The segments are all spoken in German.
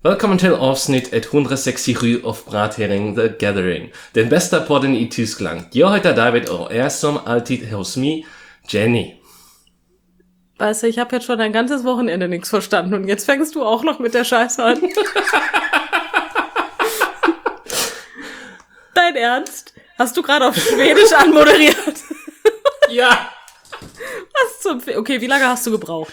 Velkommen til avsnitt 167 av Brathering The Gathering. Den bästa podden i Tyskland. Jag heter David och är som alltid hos mig, Jenny. Weißt du, ich habe jetzt schon ein ganzes Wochenende nichts verstanden und jetzt fängst du auch noch mit der Scheiße an. Dein Ernst? Hast du gerade auf Schwedisch anmoderiert? Ja. Was zum Okay, wie lange hast du gebraucht?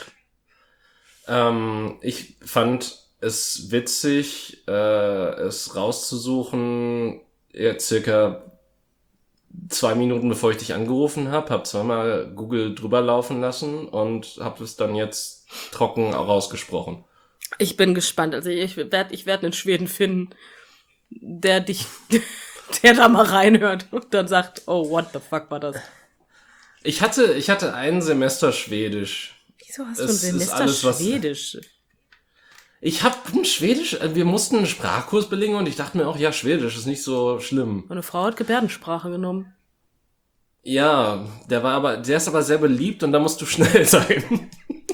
Ich fand es witzig, es rauszusuchen, circa 2 Minuten bevor ich dich angerufen habe, habe zweimal Google drüber laufen lassen und habe es dann jetzt trocken rausgesprochen. Ich bin gespannt. Also ich werd einen Schweden finden, der da mal reinhört und dann sagt, oh, what the fuck war das? Ich hatte ein Semester Schwedisch. Wieso hast du ein Semester Schwedisch? Ich habe Schwedisch, wir mussten einen Sprachkurs belegen und ich dachte mir auch, ja, Schwedisch ist nicht so schlimm. Meine Frau hat Gebärdensprache genommen. Ja, der ist aber sehr beliebt und da musst du schnell sein.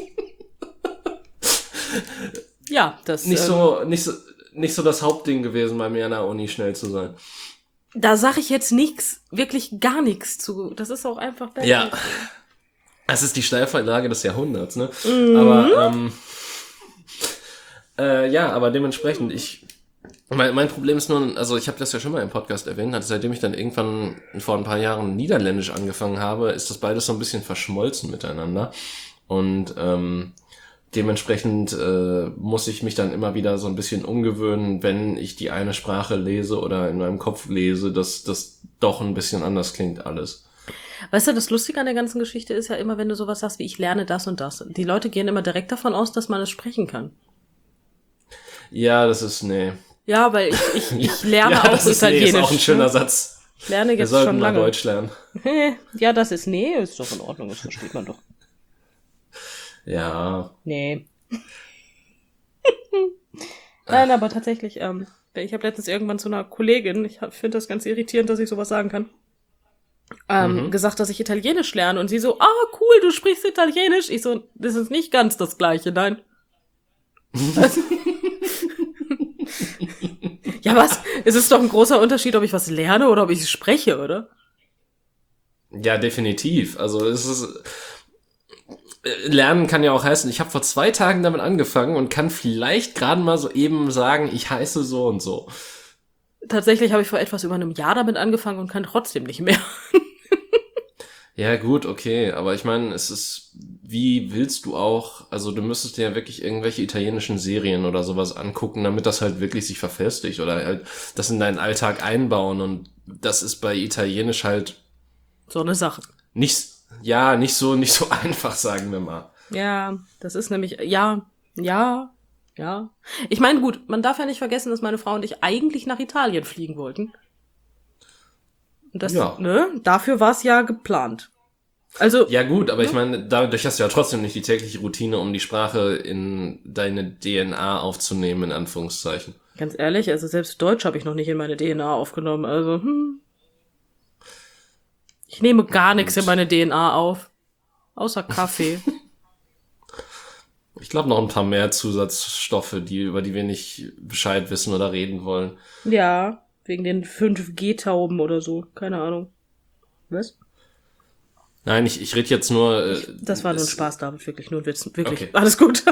Ja, das nicht so das Hauptding gewesen bei mir an der Uni, schnell zu sein. Da sag ich jetzt nichts, wirklich gar nichts zu. Das ist auch einfach besser. Ja, es ist die Steilvorlage des Jahrhunderts, ne? Mhm. Aber aber dementsprechend, mein Problem ist nur, also ich habe das ja schon mal im Podcast erwähnt, also seitdem ich dann irgendwann vor ein paar Jahren Niederländisch angefangen habe, ist das beides so ein bisschen verschmolzen miteinander und dementsprechend muss ich mich dann immer wieder so ein bisschen umgewöhnen, wenn ich die eine Sprache lese oder in meinem Kopf lese, dass das doch ein bisschen anders klingt alles. Weißt du, das Lustige an der ganzen Geschichte ist ja immer, wenn du sowas sagst wie ich lerne das und das. Die Leute gehen immer direkt davon aus, dass man es sprechen kann. Ja, das ist, nee. Ja, weil ich lerne ja, auch das Italienisch. Das ist auch ein schöner Satz. Ich lerne jetzt Wir sollten schon lange. mal Deutsch lernen. Ja, das ist nee, ist doch in Ordnung, das versteht man doch. Ja. Nee. Nein, aber tatsächlich, ich habe letztens irgendwann zu einer Kollegin, ich finde das ganz irritierend, dass ich sowas sagen kann, gesagt, dass ich Italienisch lerne und sie so, cool, du sprichst Italienisch. Ich so, das ist nicht ganz das Gleiche, nein. Ja, was? Es ist doch ein großer Unterschied, ob ich was lerne oder ob ich es spreche, oder? Ja, definitiv. Also es ist Lernen kann ja auch heißen, ich habe vor 2 Tagen damit angefangen und kann vielleicht gerade mal so eben sagen, ich heiße so und so. Tatsächlich habe ich vor etwas über einem Jahr damit angefangen und kann trotzdem nicht mehr. Ja gut, okay, aber ich meine, es ist, wie willst du auch, also du müsstest dir ja wirklich irgendwelche italienischen Serien oder sowas angucken, damit das halt wirklich sich verfestigt oder halt das in deinen Alltag einbauen und das ist bei Italienisch halt so eine Sache. Nicht so einfach, sagen wir mal. Ja, das ist nämlich, ja. Ich meine, gut, man darf ja nicht vergessen, dass meine Frau und ich eigentlich nach Italien fliegen wollten. Und das, dafür war es ja geplant. Also. Ja gut, aber ich meine, dadurch hast du ja trotzdem nicht die tägliche Routine, um die Sprache in deine DNA aufzunehmen, in Anführungszeichen. Ganz ehrlich, also selbst Deutsch habe ich noch nicht in meine DNA aufgenommen, also, Ich nehme gar nichts in meine DNA auf. Außer Kaffee. Ich glaube noch ein paar mehr Zusatzstoffe, über die wir nicht Bescheid wissen oder reden wollen. Ja, wegen den 5G-Tauben oder so. Keine Ahnung. Was? Nein, ich rede jetzt nur... das war nur ein Spaß, David. Wirklich, nur ein Witz. Wirklich. Okay. Alles gut.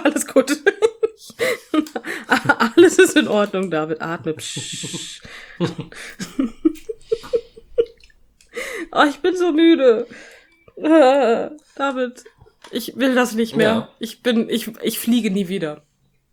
Alles ist in Ordnung, David. Atme. Oh, ich bin so müde. David, ich will das nicht mehr. Ja. Ich fliege nie wieder.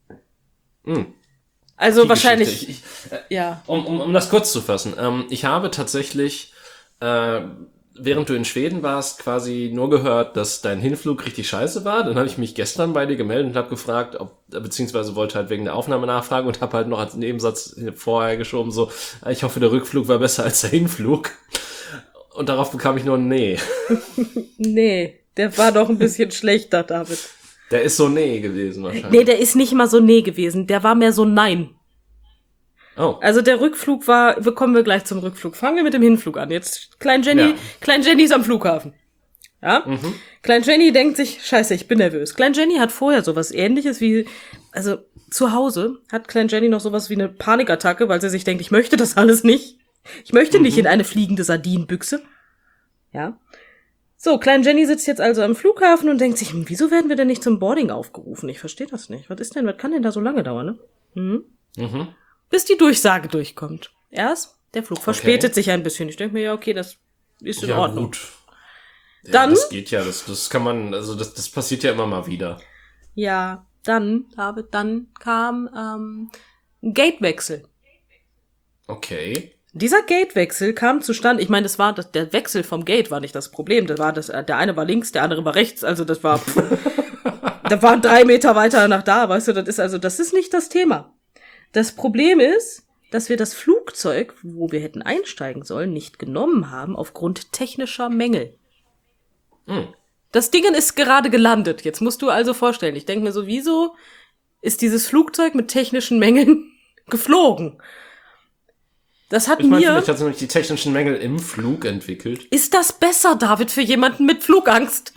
Also die wahrscheinlich, ja. Um das kurz zu fassen. Ich habe tatsächlich, während du in Schweden warst, quasi nur gehört, dass dein Hinflug richtig scheiße war. Dann habe ich mich gestern bei dir gemeldet und habe gefragt, beziehungsweise wollte halt wegen der Aufnahme nachfragen und habe halt noch als Nebensatz vorher geschoben, so, ich hoffe, der Rückflug war besser als der Hinflug. Und darauf bekam ich nur ein Nee. Nee, der war doch ein bisschen schlechter, David. Der ist so Nee gewesen wahrscheinlich. Nee, der ist nicht mal so Nee gewesen. Der war mehr so Nein. Oh. Also der Rückflug kommen wir gleich zum Rückflug. Fangen wir mit dem Hinflug an. Jetzt, Klein Jenny ist am Flughafen. Ja? Klein Jenny denkt sich, scheiße, ich bin nervös. Klein Jenny hat vorher sowas Ähnliches wie also zu Hause hat Klein Jenny noch sowas wie eine Panikattacke, weil sie sich denkt, ich möchte das alles nicht. Ich möchte nicht in eine fliegende Sardinenbüchse. Ja. So, Klein Jenny sitzt jetzt also am Flughafen und denkt sich, wieso werden wir denn nicht zum Boarding aufgerufen? Ich verstehe das nicht. Was kann denn da so lange dauern, ne? Bis die Durchsage durchkommt. Erst, der Flug verspätet sich ein bisschen. Ich denke mir, ja, okay, das ist in Ordnung. Gut. Ja, dann, das geht ja, das kann man, also das passiert ja immer mal wieder. Ja, dann kam ein Gatewechsel. Okay. Dieser Gatewechsel kam zustande, ich meine, der Wechsel vom Gate war nicht das Problem, der eine war links, der andere war rechts, also das war, da waren 3 Meter weiter nach da, weißt du, das ist nicht das Thema. Das Problem ist, dass wir das Flugzeug, wo wir hätten einsteigen sollen, nicht genommen haben, aufgrund technischer Mängel. Das Ding ist gerade gelandet, jetzt musst du also vorstellen, ich denke mir so, wieso ist dieses Flugzeug mit technischen Mängeln geflogen? Vielleicht hat sie nämlich die technischen Mängel im Flug entwickelt. Ist das besser, David, für jemanden mit Flugangst?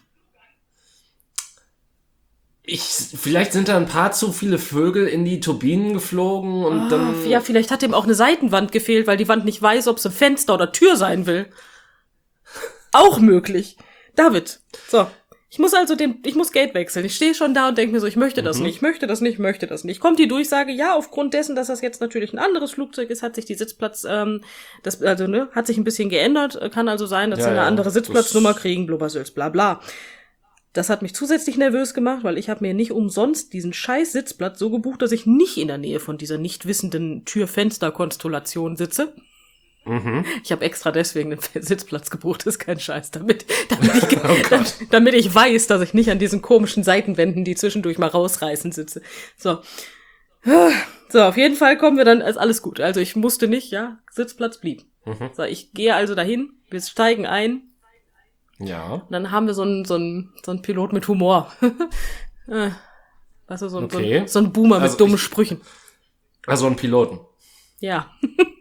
Vielleicht sind da ein paar zu viele Vögel in die Turbinen geflogen und dann... Ja, vielleicht hat ihm auch eine Seitenwand gefehlt, weil die Wand nicht weiß, ob es ein Fenster oder Tür sein will. Auch möglich. David, so. Ich muss Gate wechseln. Ich stehe schon da und denke mir so, ich möchte das nicht, möchte das nicht. Kommt die Durchsage, ja, aufgrund dessen, dass das jetzt natürlich ein anderes Flugzeug ist, hat sich die Sitzplatz, hat sich ein bisschen geändert. Kann also sein, dass sie eine andere Sitzplatznummer kriegen, blubbersülz, bla bla. Das hat mich zusätzlich nervös gemacht, weil ich habe mir nicht umsonst diesen scheiß Sitzplatz so gebucht, dass ich nicht in der Nähe von dieser nicht wissenden Tür-Fenster-Konstellation sitze. Ich habe extra deswegen einen Sitzplatz gebucht, ist kein Scheiß, damit ich weiß, dass ich nicht an diesen komischen Seitenwänden, die zwischendurch mal rausreißen, sitze. So, auf jeden Fall kommen wir dann, ist alles gut. Also ich musste nicht, ja, Sitzplatz blieb. So, ich gehe also dahin, wir steigen ein. Ja. Und dann haben wir so einen Pilot mit Humor. Weißt du, so ein Boomer mit dummen Sprüchen. Also einen Piloten. Ja.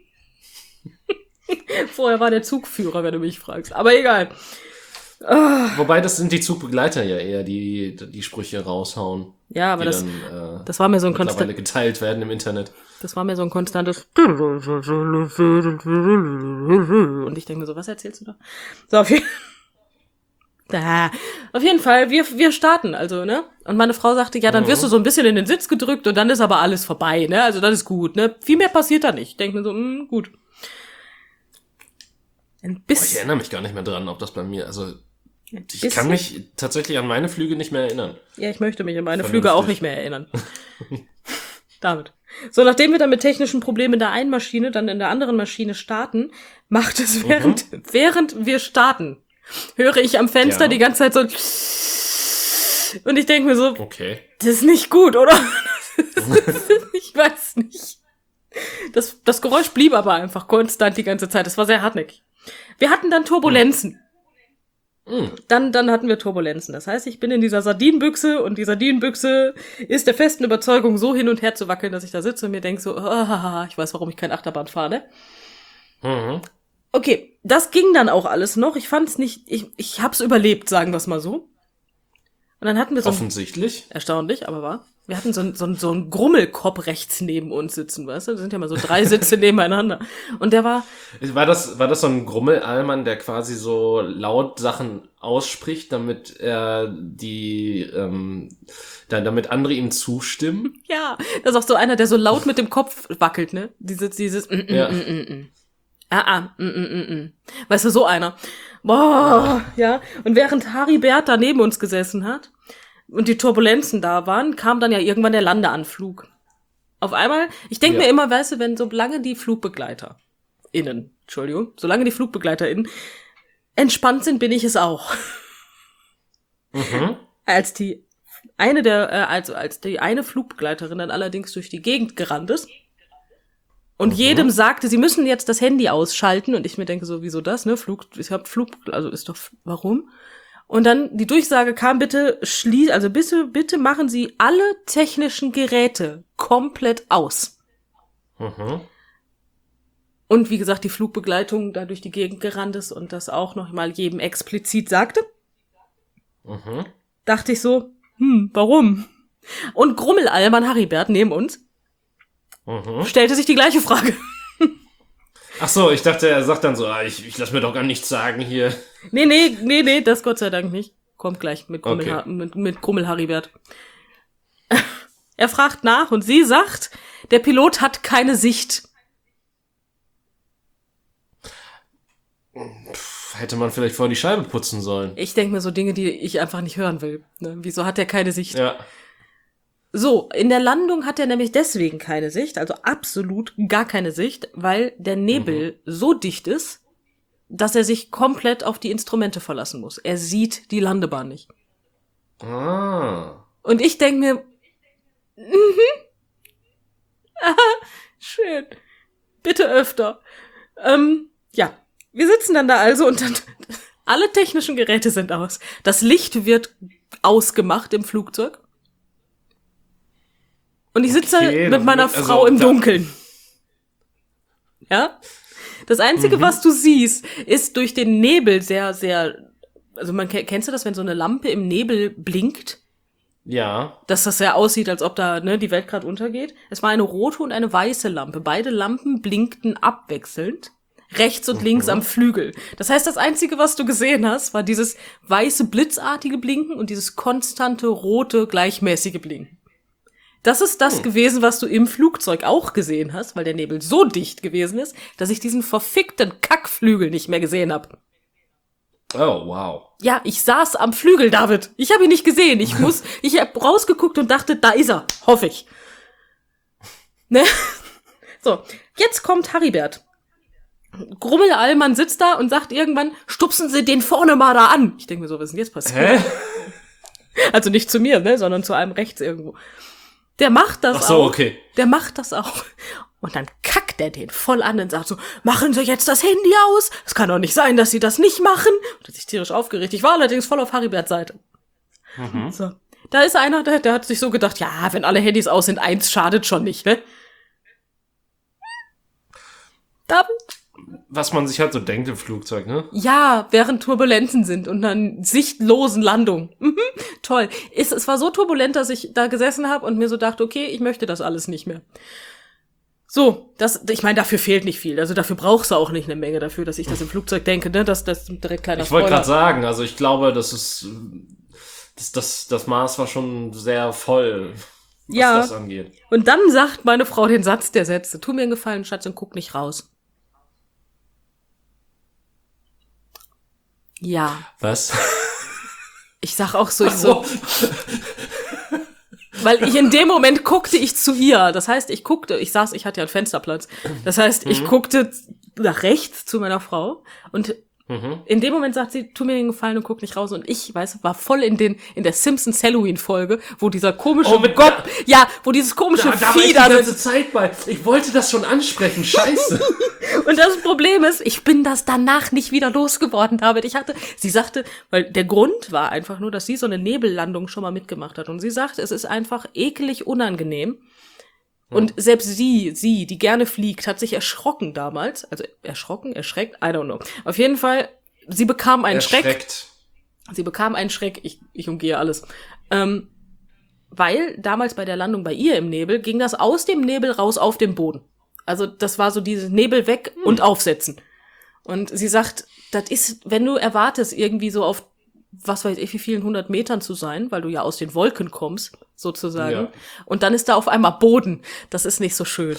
Vorher war der Zugführer, wenn du mich fragst. Aber egal. Wobei, das sind die Zugbegleiter ja eher, die Sprüche raushauen. Ja, aber das war mir so ein mittlerweile geteilt werden im Internet. Das war mir so ein konstantes und ich denke mir so, was erzählst du da? So, auf jeden Fall, wir starten, also, ne? Und meine Frau sagte, ja, dann wirst du so ein bisschen in den Sitz gedrückt und dann ist aber alles vorbei, ne? Also, das ist gut, ne? Viel mehr passiert da nicht. Ich denke mir so, gut. Ich erinnere mich gar nicht mehr dran, ob das bei mir, also ich kann mich tatsächlich an meine Flüge nicht mehr erinnern. Ja, ich möchte mich an meine Flüge auch nicht mehr erinnern. Damit. So, nachdem wir dann mit technischen Problemen in der einen Maschine, dann in der anderen Maschine starten, macht es während wir starten, höre ich am Fenster die ganze Zeit so und ich denke mir so, okay. Das ist nicht gut, oder? Ich weiß nicht. Das Geräusch blieb aber einfach konstant die ganze Zeit. Das war sehr hartnäckig. Wir hatten dann Turbulenzen. Dann hatten wir Turbulenzen. Das heißt, ich bin in dieser Sardinenbüchse und die Sardinenbüchse ist der festen Überzeugung, so hin und her zu wackeln, dass ich da sitze und mir denke so, ich weiß, warum ich kein Achterbahn fahre, ne? Okay, das ging dann auch alles noch. Ich fand's nicht, ich hab's überlebt, sagen wir's mal so. Und dann hatten wir offensichtlich. Erstaunlich, aber wahr. Wir hatten so einen Grummelkopf rechts neben uns sitzen, weißt du? Das sind ja mal so 3 Sitze nebeneinander. Und der war... War das so ein Grummelallmann, der quasi so laut Sachen ausspricht, damit er damit andere ihm zustimmen? Ja, das ist auch so einer, der so laut mit dem Kopf wackelt, ne? Dieses Weißt du, so einer. Boah, ja. Und während Haribert da neben uns gesessen hat und die Turbulenzen da waren, kam dann ja irgendwann der Landeanflug. Auf einmal, ich denke mir immer, weißt du, solange die FlugbegleiterInnen entspannt sind, bin ich es auch. Als die eine Flugbegleiterin dann allerdings durch die Gegend gerannt ist und jedem sagte, sie müssen jetzt das Handy ausschalten und ich mir denke so, wieso das, ne? Warum? Und dann die Durchsage kam, bitte machen Sie alle technischen Geräte komplett aus. Und wie gesagt, die Flugbegleitung da durch die Gegend gerannt ist und das auch noch mal jedem explizit sagte. Dachte ich so, warum? Und Grummelalman Haribert neben uns stellte sich die gleiche Frage. Ach so, ich dachte, er sagt dann so, ich lass mir doch gar nichts sagen hier. Nee, das Gott sei Dank nicht. Kommt gleich mit Okay. mit Grummel Haribert. Er fragt nach und sie sagt, der Pilot hat keine Sicht. Hätte man vielleicht vorher die Scheibe putzen sollen. Ich denke mir so Dinge, die ich einfach nicht hören will. Ne? Wieso hat er keine Sicht? Ja. So, in der Landung hat er nämlich deswegen keine Sicht, also absolut gar keine Sicht, weil der Nebel so dicht ist, dass er sich komplett auf die Instrumente verlassen muss. Er sieht die Landebahn nicht. Ah. Und ich denke mir, schön, bitte öfter. Ja, wir sitzen dann da also und dann alle technischen Geräte sind aus. Das Licht wird ausgemacht im Flugzeug. Und ich sitze Okay, mit meiner also Frau im da- Dunkeln. Ja? Das Einzige, was du siehst, ist durch den Nebel sehr, sehr, also kennst du das, wenn so eine Lampe im Nebel blinkt? Ja. Dass das ja aussieht, als ob da die Welt gerade untergeht. Es war eine rote und eine weiße Lampe. Beide Lampen blinkten abwechselnd. Rechts und links am Flügel. Das heißt, das Einzige, was du gesehen hast, war dieses weiße, blitzartige Blinken und dieses konstante, rote, gleichmäßige Blinken. Das ist das gewesen, was du im Flugzeug auch gesehen hast, weil der Nebel so dicht gewesen ist, dass ich diesen verfickten Kackflügel nicht mehr gesehen habe. Oh, wow. Ja, ich saß am Flügel, David. Ich habe ihn nicht gesehen. Ich habe rausgeguckt und dachte, da ist er. Hoffe ich. Ne? So, jetzt kommt Haribert. Grummelalman sitzt da und sagt irgendwann, stupsen Sie den vorne mal da an. Ich denke mir so, was ist denn jetzt passiert? Hä? Also nicht zu mir, ne, sondern zu einem rechts irgendwo. Der macht das auch. Ach so, okay. Der macht das auch. Und dann kackt er den voll an und sagt so, machen Sie jetzt das Handy aus? Es kann doch nicht sein, dass Sie das nicht machen. Und hat sich tierisch aufgeregt. Ich war allerdings voll auf Hariberts Seite. So. Da ist einer, der hat sich so gedacht, ja, wenn alle Handys aus sind, eins schadet schon nicht, ne? David? Was man sich halt so denkt im Flugzeug, ne? Ja, während Turbulenzen sind und dann sichtlosen Landungen. Toll. Es war so turbulent, dass ich da gesessen habe und mir so dachte, okay, ich möchte das alles nicht mehr. So, ich meine, dafür fehlt nicht viel. Also dafür brauchst du auch nicht eine Menge dafür, dass ich das im Flugzeug denke, ne? Das direkt kleiner Ich wollte Spoiler. gerade sagen, also ich glaube, das Maß war schon sehr voll, was Ja. das angeht. Und dann sagt meine Frau den Satz der Sätze. Tu mir einen Gefallen, Schatz, und guck nicht raus. Ja. Was? Ich sag auch so, weil ich in dem Moment guckte ich zu ihr. Das heißt, ich hatte ja einen Fensterplatz. Das heißt, ich guckte nach rechts zu meiner Frau und in dem Moment sagt sie, tu mir den Gefallen und guck nicht raus. Und ich, war voll in der Simpsons Halloween-Folge, wo dieser komische wo dieses komische Da war ich Vieh die da ganze Zeit bei. Ich wollte das schon ansprechen, scheiße. Und das Problem ist, ich bin das danach nicht wieder losgeworden, David. Sie sagte, weil der Grund war einfach nur, dass sie so eine Nebellandung schon mal mitgemacht hat. Und sie sagte, es ist einfach ekelig unangenehm. Und selbst sie, die gerne fliegt, hat sich erschrocken damals. Also erschreckt, I don't know. Auf jeden Fall, sie bekam einen Schreck. Erschreckt. Sie bekam einen Schreck, ich umgehe alles. Weil damals bei der Landung bei ihr im Nebel ging das aus dem Nebel raus auf den Boden. Also das war so dieses Nebel weg und aufsetzen. Und sie sagt, das ist, wenn du erwartest, irgendwie so auf, was weiß ich, wie vielen 100 Metern zu sein, weil du ja aus den Wolken kommst, sozusagen. Ja. Und dann ist da auf einmal Boden. Das ist nicht so schön.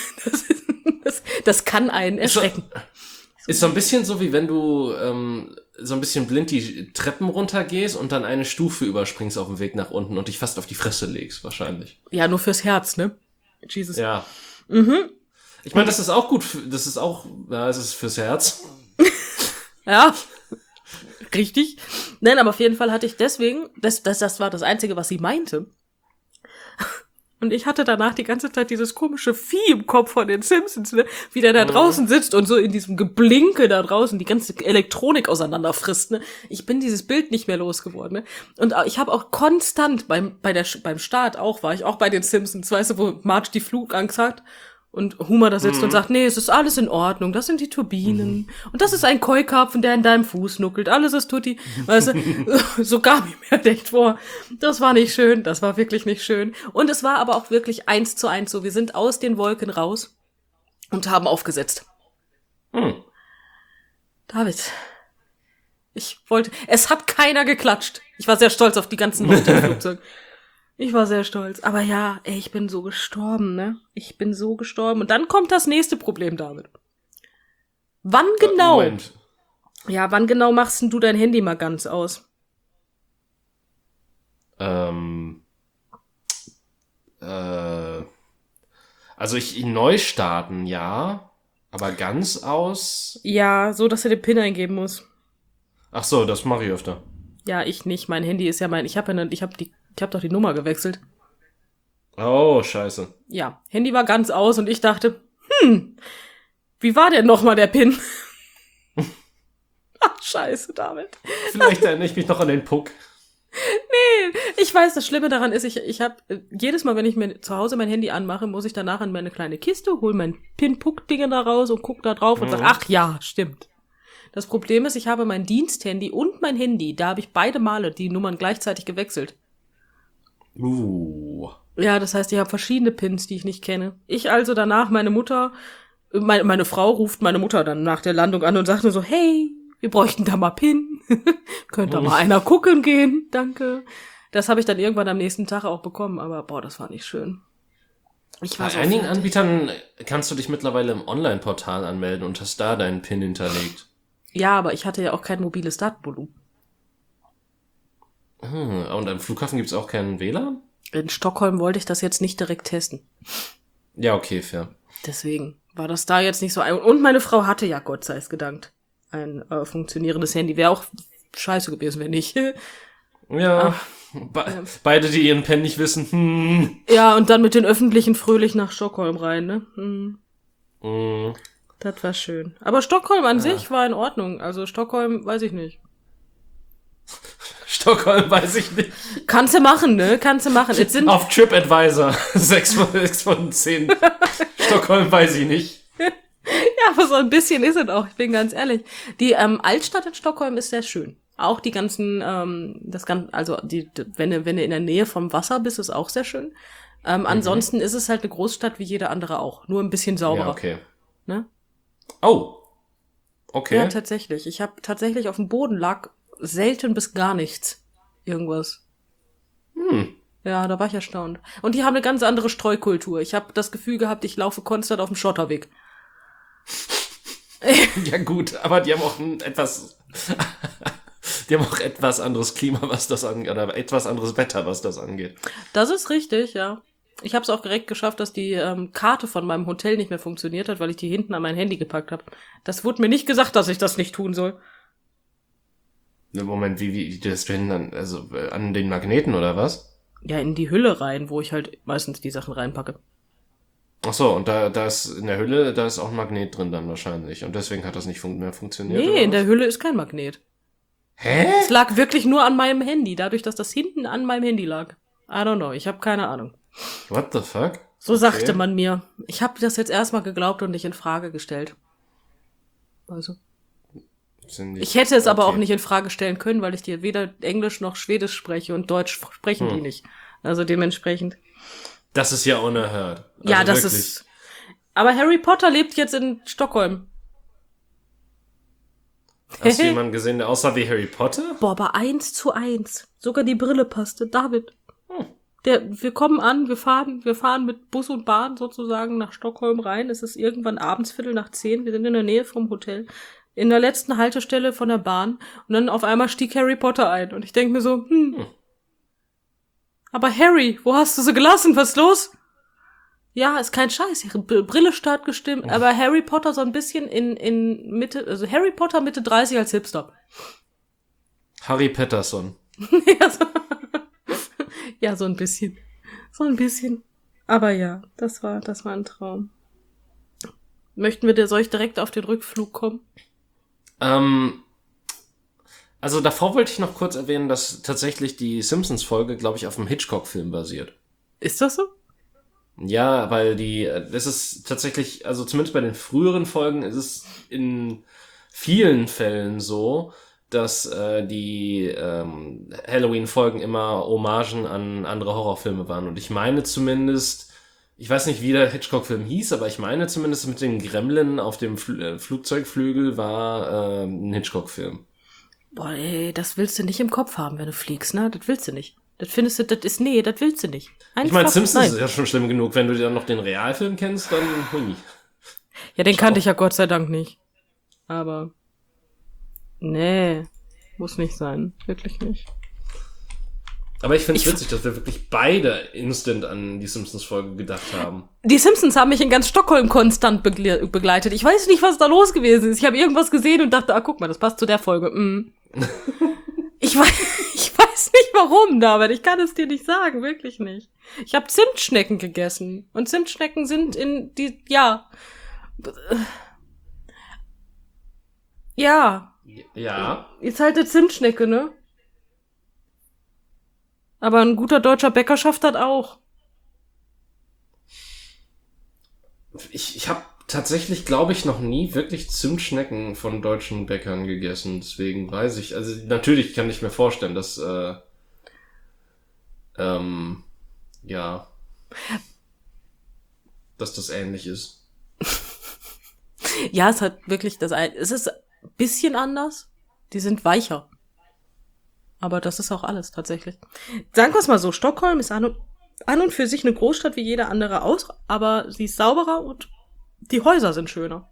Das kann einen erschrecken. Ist so ein bisschen so, wie wenn du so ein bisschen blind die Treppen runtergehst und dann eine Stufe überspringst auf dem Weg nach unten und dich fast auf die Fresse legst, wahrscheinlich. Ja, nur fürs Herz, ne? Jesus. Ja. Ich meine, das ist auch gut, es ist fürs Herz. Ja, richtig. Nein, aber auf jeden Fall hatte ich deswegen, das war das Einzige, was sie meinte. Und ich hatte danach die ganze Zeit dieses komische Vieh im Kopf von den Simpsons, ne? Wie der da draußen sitzt und so in diesem Geblinke da draußen die ganze Elektronik auseinanderfrisst, ne? Ich bin dieses Bild nicht mehr losgeworden, ne? Und ich habe auch konstant beim Start war ich auch bei den Simpsons, weißt du, wo Marge die Flugangst hat Und Homer da sitzt und sagt, nee, es ist alles in Ordnung, das sind die Turbinen. Und das ist ein Keukarpfen, der in deinem Fuß nuckelt. Alles ist tutti. Weißt du, so kam ich mir echt vor. Das war nicht schön, das war wirklich nicht schön. Und es war aber auch wirklich 1:1 so. Wir sind aus den Wolken raus und haben aufgesetzt. David, es hat keiner geklatscht. Ich war sehr stolz auf die ganzen Leute im Flugzeug. Ich war sehr stolz. Aber ja, ey, ich bin so gestorben, ne? Ich bin so gestorben. Und dann kommt das nächste Problem, David. Wann genau? Moment. Ja, wann genau machst denn du dein Handy mal ganz aus? Also neu starten, ja. Aber ganz aus? Ja, so, dass er den PIN eingeben muss. Ach so, das mache ich öfter. Ja, ich nicht. Mein Handy ist ja ich hab doch die Nummer gewechselt. Oh, scheiße. Ja, Handy war ganz aus und ich dachte, wie war denn nochmal der PIN? Ach, scheiße, David. Vielleicht erinnere ich mich noch an den Puck. Nee, ich weiß, das Schlimme daran ist, ich habe jedes Mal, wenn ich mir zu Hause mein Handy anmache, muss ich danach in meine kleine Kiste, hol mein PIN-Puck-Dinger da raus und guck da drauf und sag, ach ja, stimmt. Das Problem ist, ich habe mein Diensthandy und mein Handy, da habe ich beide Male die Nummern gleichzeitig gewechselt. Ja, das heißt, ich habe verschiedene Pins, die ich nicht kenne. Ich also danach meine Frau ruft meine Mutter dann nach der Landung an und sagt nur so, hey, wir bräuchten da mal PIN. Könnte da mal einer gucken gehen, danke. Das habe ich dann irgendwann am nächsten Tag auch bekommen, aber boah, das war nicht schön. Bei einigen Anbietern kannst du dich mittleweile im Online-Portal anmelden und hast da deinen PIN hinterlegt. Ja, aber ich hatte ja auch kein mobiles Datenvolumen. Und am Flughafen gibt's auch keinen WLAN? In Stockholm wollte ich das jetzt nicht direkt testen. Ja, okay, fair. Deswegen war das da jetzt nicht so ein... Und meine Frau hatte ja, Gott sei es gedankt, ein funktionierendes Handy. Wäre auch scheiße gewesen, wenn nicht. Ja, beide, die ihren PIN nicht wissen. Ja, und dann mit den Öffentlichen fröhlich nach Stockholm rein, ne? Das war schön. Aber Stockholm an sich war in Ordnung. Also Stockholm, weiß ich nicht. Stockholm weiß ich nicht. Kannst du machen, ne? Kannst du machen. Auf TripAdvisor 6 von 10. Stokholm weiß ich nicht. Ja, aber so ein bisschen ist es auch, ich bin ganz ehrlich. Die Altstadt in Stockholm ist sehr schön. Auch die ganzen, wenn du in der Nähe vom Wasser bist, ist auch sehr schön. Ansonsten ist es halt eine Großstadt wie jede andere auch. Nur ein bisschen sauberer. Ja, okay. Ne? Oh. Okay. Ja, tatsächlich. Ich habe tatsächlich auf dem Boden lag selten bis gar nichts. Irgendwas. Ja, da war ich erstaunt. Und die haben eine ganz andere Streukultur. Ich habe das Gefühl gehabt, ich laufe konstant auf dem Schotterweg. Ja gut, aber die haben auch etwas anderes Klima, was das angeht, oder etwas anderes Wetter, was das angeht. Das ist richtig, ja. Ich habe es auch direkt geschafft, dass die Karte von meinem Hotel nicht mehr funktioniert hat, weil ich die hinten an mein Handy gepackt habe. Das wurde mir nicht gesagt, dass ich das nicht tun soll. Moment, wie das denn dann, also an den Magneten oder was? Ja, in die Hülle rein, wo ich halt meistens die Sachen reinpacke. Ach so, und da ist in der Hülle, da ist auch ein Magnet drin dann wahrscheinlich. Und deswegen hat das nicht mehr funktioniert. Nee, in der Hülle ist kein Magnet. Hä? Es lag wirklich nur an meinem Handy, dadurch, dass das hinten an meinem Handy lag. I don't know, ich habe keine Ahnung. What the fuck? So sagte man mir. Ich habe das jetzt erstmal geglaubt und nicht in Frage gestellt. Also. Ich hätte es aber auch nicht in Frage stellen können, weil ich dir weder Englisch noch Schwedisch spreche und Deutsch sprechen die nicht. Also dementsprechend. Das ist ja unerhört. Also ja, das wirklich. ist... Aber Harry Potter lebt jetzt in Stockholm. Hast du jemanden gesehen, der aussah wie Harry Potter? Boah, aber 1:1. Sogar die Brille passte. David. Wir kommen an, wir fahren mit Bus und Bahn sozusagen nach Stockholm rein. Es ist irgendwann abends 9:15. Wir sind in der Nähe vom Hotel. In der letzten Haltestelle von der Bahn. Und dann auf einmal stieg Harry Potter ein. Und ich denk mir so, Aber Harry, wo hast du sie gelassen? Was ist los? Ja, ist kein Scheiß. Ihre Brille stört gestimmt. Aber Harry Potter so ein bisschen in Mitte, also Harry Potter Mitte 30 als Hipster. Harry Patterson. Ja, so ein bisschen. So ein bisschen. Aber ja, das war ein Traum. Soll ich direkt auf den Rückflug kommen? Also davor wollte ich noch kurz erwähnen, dass tatsächlich die Simpsons-Folge, glaube ich, auf einem Hitchcock-Film basiert. Ist das so? Ja, weil das ist tatsächlich, also zumindest bei den früheren Folgen ist es in vielen Fällen so, dass die Halloween-Folgen immer Hommagen an andere Horrorfilme waren. Und ich meine zumindest, ich weiß nicht, wie der Hitchcock-Film hieß, aber ich meine zumindest mit den Gremlin auf dem Flugzeugflügel war ein Hitchcock-Film. Boah, ey, das willst du nicht im Kopf haben, wenn du fliegst, ne? Das willst du nicht. Das findest du, das willst du nicht. Ich meine, Simpsons ist ja schon schlimm genug. Wenn du dann noch den Realfilm kennst, dann hui. Ja, den kannte ich ja Gott sei Dank nicht. Aber nee, muss nicht sein. Wirklich nicht. Aber ich finde es witzig, dass wir wirklich beide instant an die Simpsons-Folge gedacht haben. Die Simpsons haben mich in ganz Stockholm konstant begleitet. Ich weiß nicht, was da los gewesen ist. Ich habe irgendwas gesehen und dachte, guck mal, das passt zu der Folge. Ich weiß nicht warum, David. Ich kann es dir nicht sagen, wirklich nicht. Ich habe Zimtschnecken gegessen. Und Zimtschnecken sind ja. Ja. Ist halt eine Zimtschnecke, ne? Aber ein guter deutscher Bäcker schafft das auch. Ich habe tatsächlich, glaube ich, noch nie wirklich Zimtschnecken von deutschen Bäckern gegessen. Deswegen weiß ich, also natürlich kann ich mir vorstellen, dass dass das ähnlich ist. Ja, es hat wirklich es ist ein bisschen anders. Die sind weicher. Aber das ist auch alles tatsächlich. Sagen wir es mal so, Stockholm ist an und für sich eine Großstadt wie jede andere aus, aber sie ist sauberer und die Häuser sind schöner.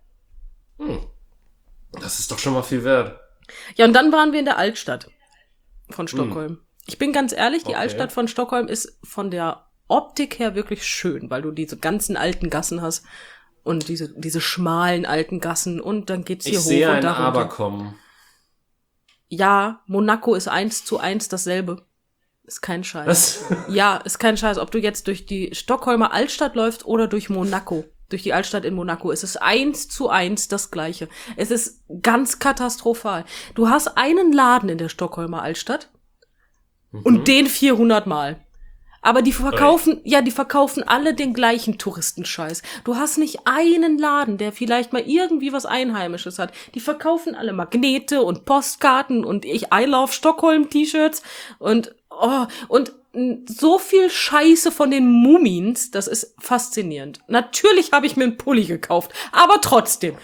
Das ist doch schon mal viel wert. Ja, und dann waren wir in der Altstadt von Stockholm. Ich bin ganz ehrlich, die Altstadt von Stockholm ist von der Optik her wirklich schön, weil du diese ganzen alten Gassen hast und diese schmalen alten Gassen und dann geht's hier hoch und da runter. Ich sehe ein Aber kommen. Ja, Monaco ist 1:1 dasselbe. Ist kein Scheiß. Was? Ja, ist kein Scheiß. Ob du jetzt durch die Stockholmer Altstadt läufst oder durch Monaco, durch die Altstadt in Monaco, es ist 1:1 das Gleiche. Es ist ganz katastrophal. Du hast einen Laden in der Stockholmer Altstadt und den 400 Mal. Aber die verkaufen alle den gleichen Touristenscheiß. Du hast nicht einen Laden, der vielleicht mal irgendwie was Einheimisches hat. Die verkaufen alle Magnete und Postkarten und I Love Stockholm T-Shirts und so viel Scheiße von den Mumins, das ist faszinierend. Natürlich habe ich mir einen Pulli gekauft, aber trotzdem.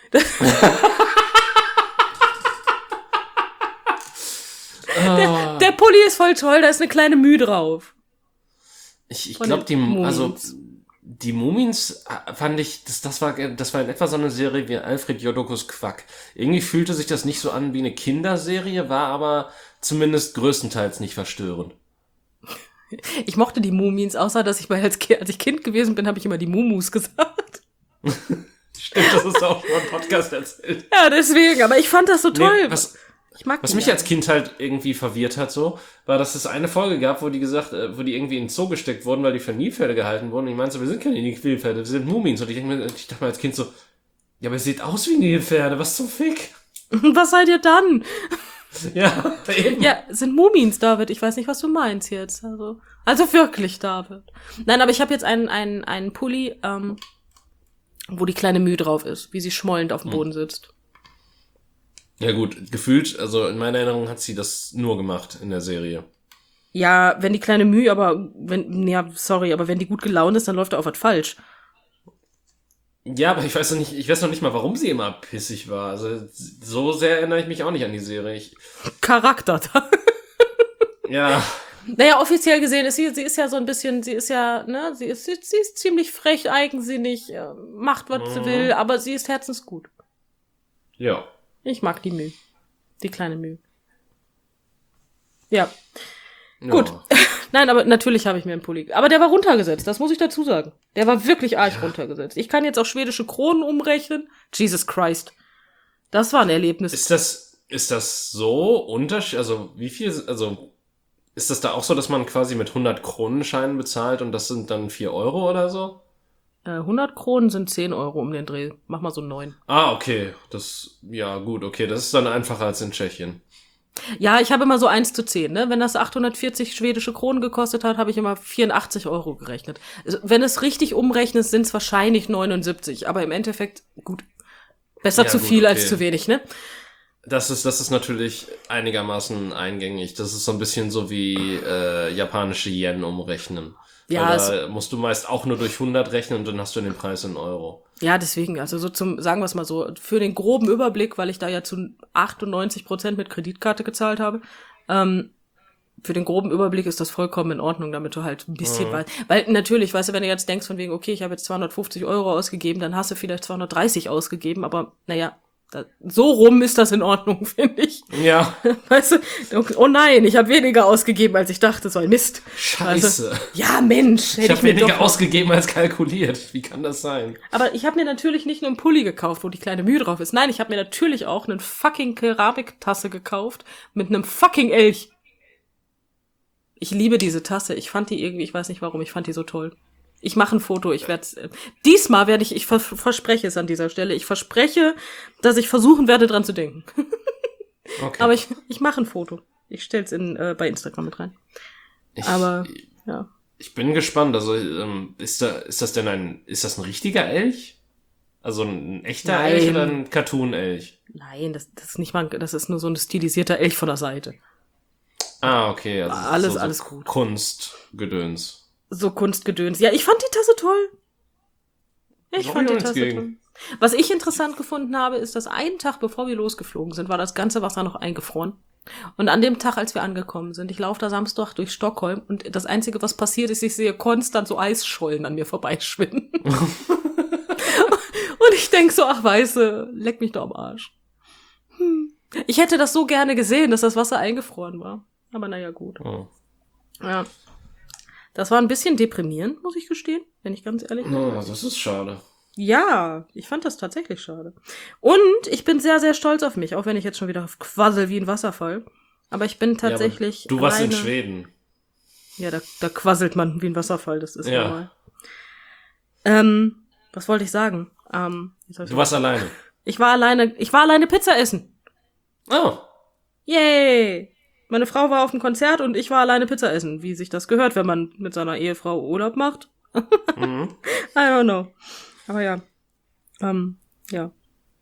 Der Pulli ist voll toll, da ist eine kleine Mühe drauf. Ich glaube, die Mumins fand ich, das war in etwa so eine Serie wie Alfred Jodokus Quack. Irgendwie fühlte sich das nicht so an wie eine Kinderserie, war aber zumindest größtenteils nicht verstörend. Ich mochte die Mumins, außer dass ich als ich Kind gewesen bin, habe ich immer die Mumus gesagt. Stimmt, das ist auch schon im Podcast erzählt. Ja, deswegen, aber ich fand das so toll. Nee, was mich als Kind halt irgendwie verwirrt hat, so, war, dass es eine Folge gab, wo die irgendwie in den Zoo gesteckt wurden, weil die für Nilpferde gehalten wurden. Und ich meinte so, wir sind keine Nilpferde, wir sind Mumins. Und ich dachte mir als Kind so, ja, aber ihr seht aus wie Nilpferde, was zum Fick? Was seid ihr dann? Ja, eben. Ja, sind Mumins, David. Ich weiß nicht, was du meinst jetzt. Also wirklich, David. Nein, aber ich habe jetzt einen Pulli, wo die kleine Mühe drauf ist, wie sie schmollend auf dem Boden sitzt. Ja gut, gefühlt, also in meiner Erinnerung hat sie das nur gemacht in der Serie. Ja, wenn die kleine Mühe, aber wenn die gut gelaunt ist, dann läuft da auch was falsch. Ja, aber ich weiß noch nicht mal, warum sie immer pissig war. Also so sehr erinnere ich mich auch nicht an die Serie. Charakter. Ja. Naja, offiziell gesehen ist sie ist ja so ein bisschen, sie ist ziemlich frech, eigensinnig, macht, was sie will, aber sie ist herzensgut. Ja. Ich mag die Mühe. Die kleine Mühe. Ja. Gut. Nein, aber natürlich habe ich mir einen Pulli. Aber der war runtergesetzt, das muss ich dazu sagen. Der war wirklich arg runtergesetzt. Ich kann jetzt auch schwedische Kronen umrechnen. Jesus Christ. Das war ein Erlebnis. Ist das so unterschiedlich? Also, wie viel, also, ist das da auch so, dass man quasi mit 100 Kronenscheinen bezahlt und das sind dann 4 Euro oder so? 100 Kronen sind 10 Euro um den Dreh. Mach mal so 9. Ah, okay. Ja, gut, okay. Das ist dann einfacher als in Tschechien. Ja, ich habe immer so 1:10, ne? Wenn das 840 schwedische Kronen gekostet hat, habe ich immer 84 Euro gerechnet. Also, wenn es richtig umrechnet, sind es wahrscheinlich 79, aber im Endeffekt, gut, besser Ja, zu gut, viel okay. als zu wenig, ne? Das ist natürlich einigermaßen eingängig. Das ist so ein bisschen so wie japanische Yen umrechnen. Ja, Weil da musst du meist auch nur durch 100 rechnen und dann hast du den Preis in Euro. Ja, deswegen, also so sagen wir es mal so, für den groben Überblick, weil ich da ja zu 98% mit Kreditkarte gezahlt habe, für den groben Überblick ist das vollkommen in Ordnung, damit du halt ein bisschen weißt. Weil natürlich, weißt du, wenn du jetzt denkst von wegen, okay, ich habe jetzt 250 Euro ausgegeben, dann hast du vielleicht 230 ausgegeben, aber naja, so rum ist das in Ordnung, finde ich. Ja. Weißt du, oh nein, ich habe weniger ausgegeben, als ich dachte, so ein Mist. Scheiße. Also, ja, Mensch. Ich habe weniger ausgegeben als kalkuliert. Wie kann das sein? Aber ich habe mir natürlich nicht nur einen Pulli gekauft, wo die kleine Mühe drauf ist. Nein, ich habe mir natürlich auch eine fucking Keramiktasse gekauft mit einem fucking Elch. Ich liebe diese Tasse. Ich fand die irgendwie, ich weiß nicht warum, ich fand die so toll. Ich mache ein Foto, diesmal werde ich verspreche es an dieser Stelle, ich verspreche, dass ich versuchen werde, dran zu denken. Okay. Aber ich mache ein Foto. Ich stell's bei Instagram mit rein. Ja. Ich bin gespannt, also ist das ein richtiger Elch? Also ein echter Nein. Elch oder ein Cartoon-Elch? Nein, das ist nicht mal, das ist nur so ein stilisierter Elch von der Seite. Ah, okay. Also Alles gut. Kunstgedöns. So Kunstgedöns. Ja, ich fand die Tasse toll. Ich Hab fand ich die auch nichts Tasse gegen. toll. Was ich interessant gefunden habe, ist, dass einen Tag, bevor wir losgeflogen sind, war das ganze Wasser noch eingefroren. Und an dem Tag, als wir angekommen sind, ich laufe da Samstag durch Stockholm und das Einzige, was passiert ist, ich sehe konstant so Eisschollen an mir vorbeischwimmen. Und ich denk so, ach weiße, leck mich doch am Arsch. Ich hätte das so gerne gesehen, dass das Wasser eingefroren war. Aber naja, gut. Oh. Ja. Das war ein bisschen deprimierend, muss ich gestehen, wenn ich ganz ehrlich bin. Oh, das ist schade. Ja, ich fand das tatsächlich schade. Und ich bin sehr, sehr stolz auf mich, auch wenn ich jetzt schon wieder quassel wie ein Wasserfall. Aber ich bin tatsächlich Ja, du warst in alleine. Schweden. Ja, da quasselt man wie ein Wasserfall, das ist Ja. normal. Was wollte ich sagen? Du warst alleine. Ich war alleine Pizza essen. Oh. Yay! Meine Frau war auf dem Konzert und ich war alleine Pizza essen, wie sich das gehört, wenn man mit seiner Ehefrau Urlaub macht. Mhm. I don't know. Aber ja. Ja.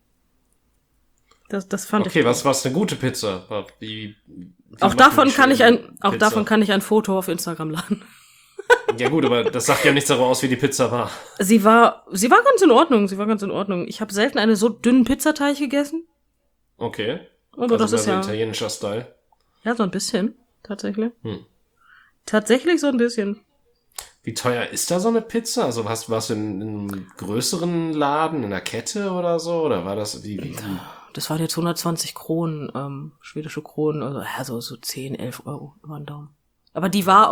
Das fand ich. Okay, was war's eine gute Pizza? Wie Auch macht davon man kann ich Pizza? kann ich ein Foto auf Instagram laden. Ja gut, aber das sagt ja nichts darüber aus, wie die Pizza war. Sie war ganz in Ordnung. Ich habe selten einen so dünnen Pizzateig gegessen. Okay. Aber das mehr ist so ja italienischer Style. Ja, so ein bisschen, tatsächlich. Tatsächlich so ein bisschen. Wie teuer ist da so eine Pizza? Also warst du in einem größeren Laden, in einer Kette oder so? Oder war das wie? Das waren jetzt 120 Kronen, schwedische Kronen, also ja, so 10, 11 Euro über den Daumen. Aber die war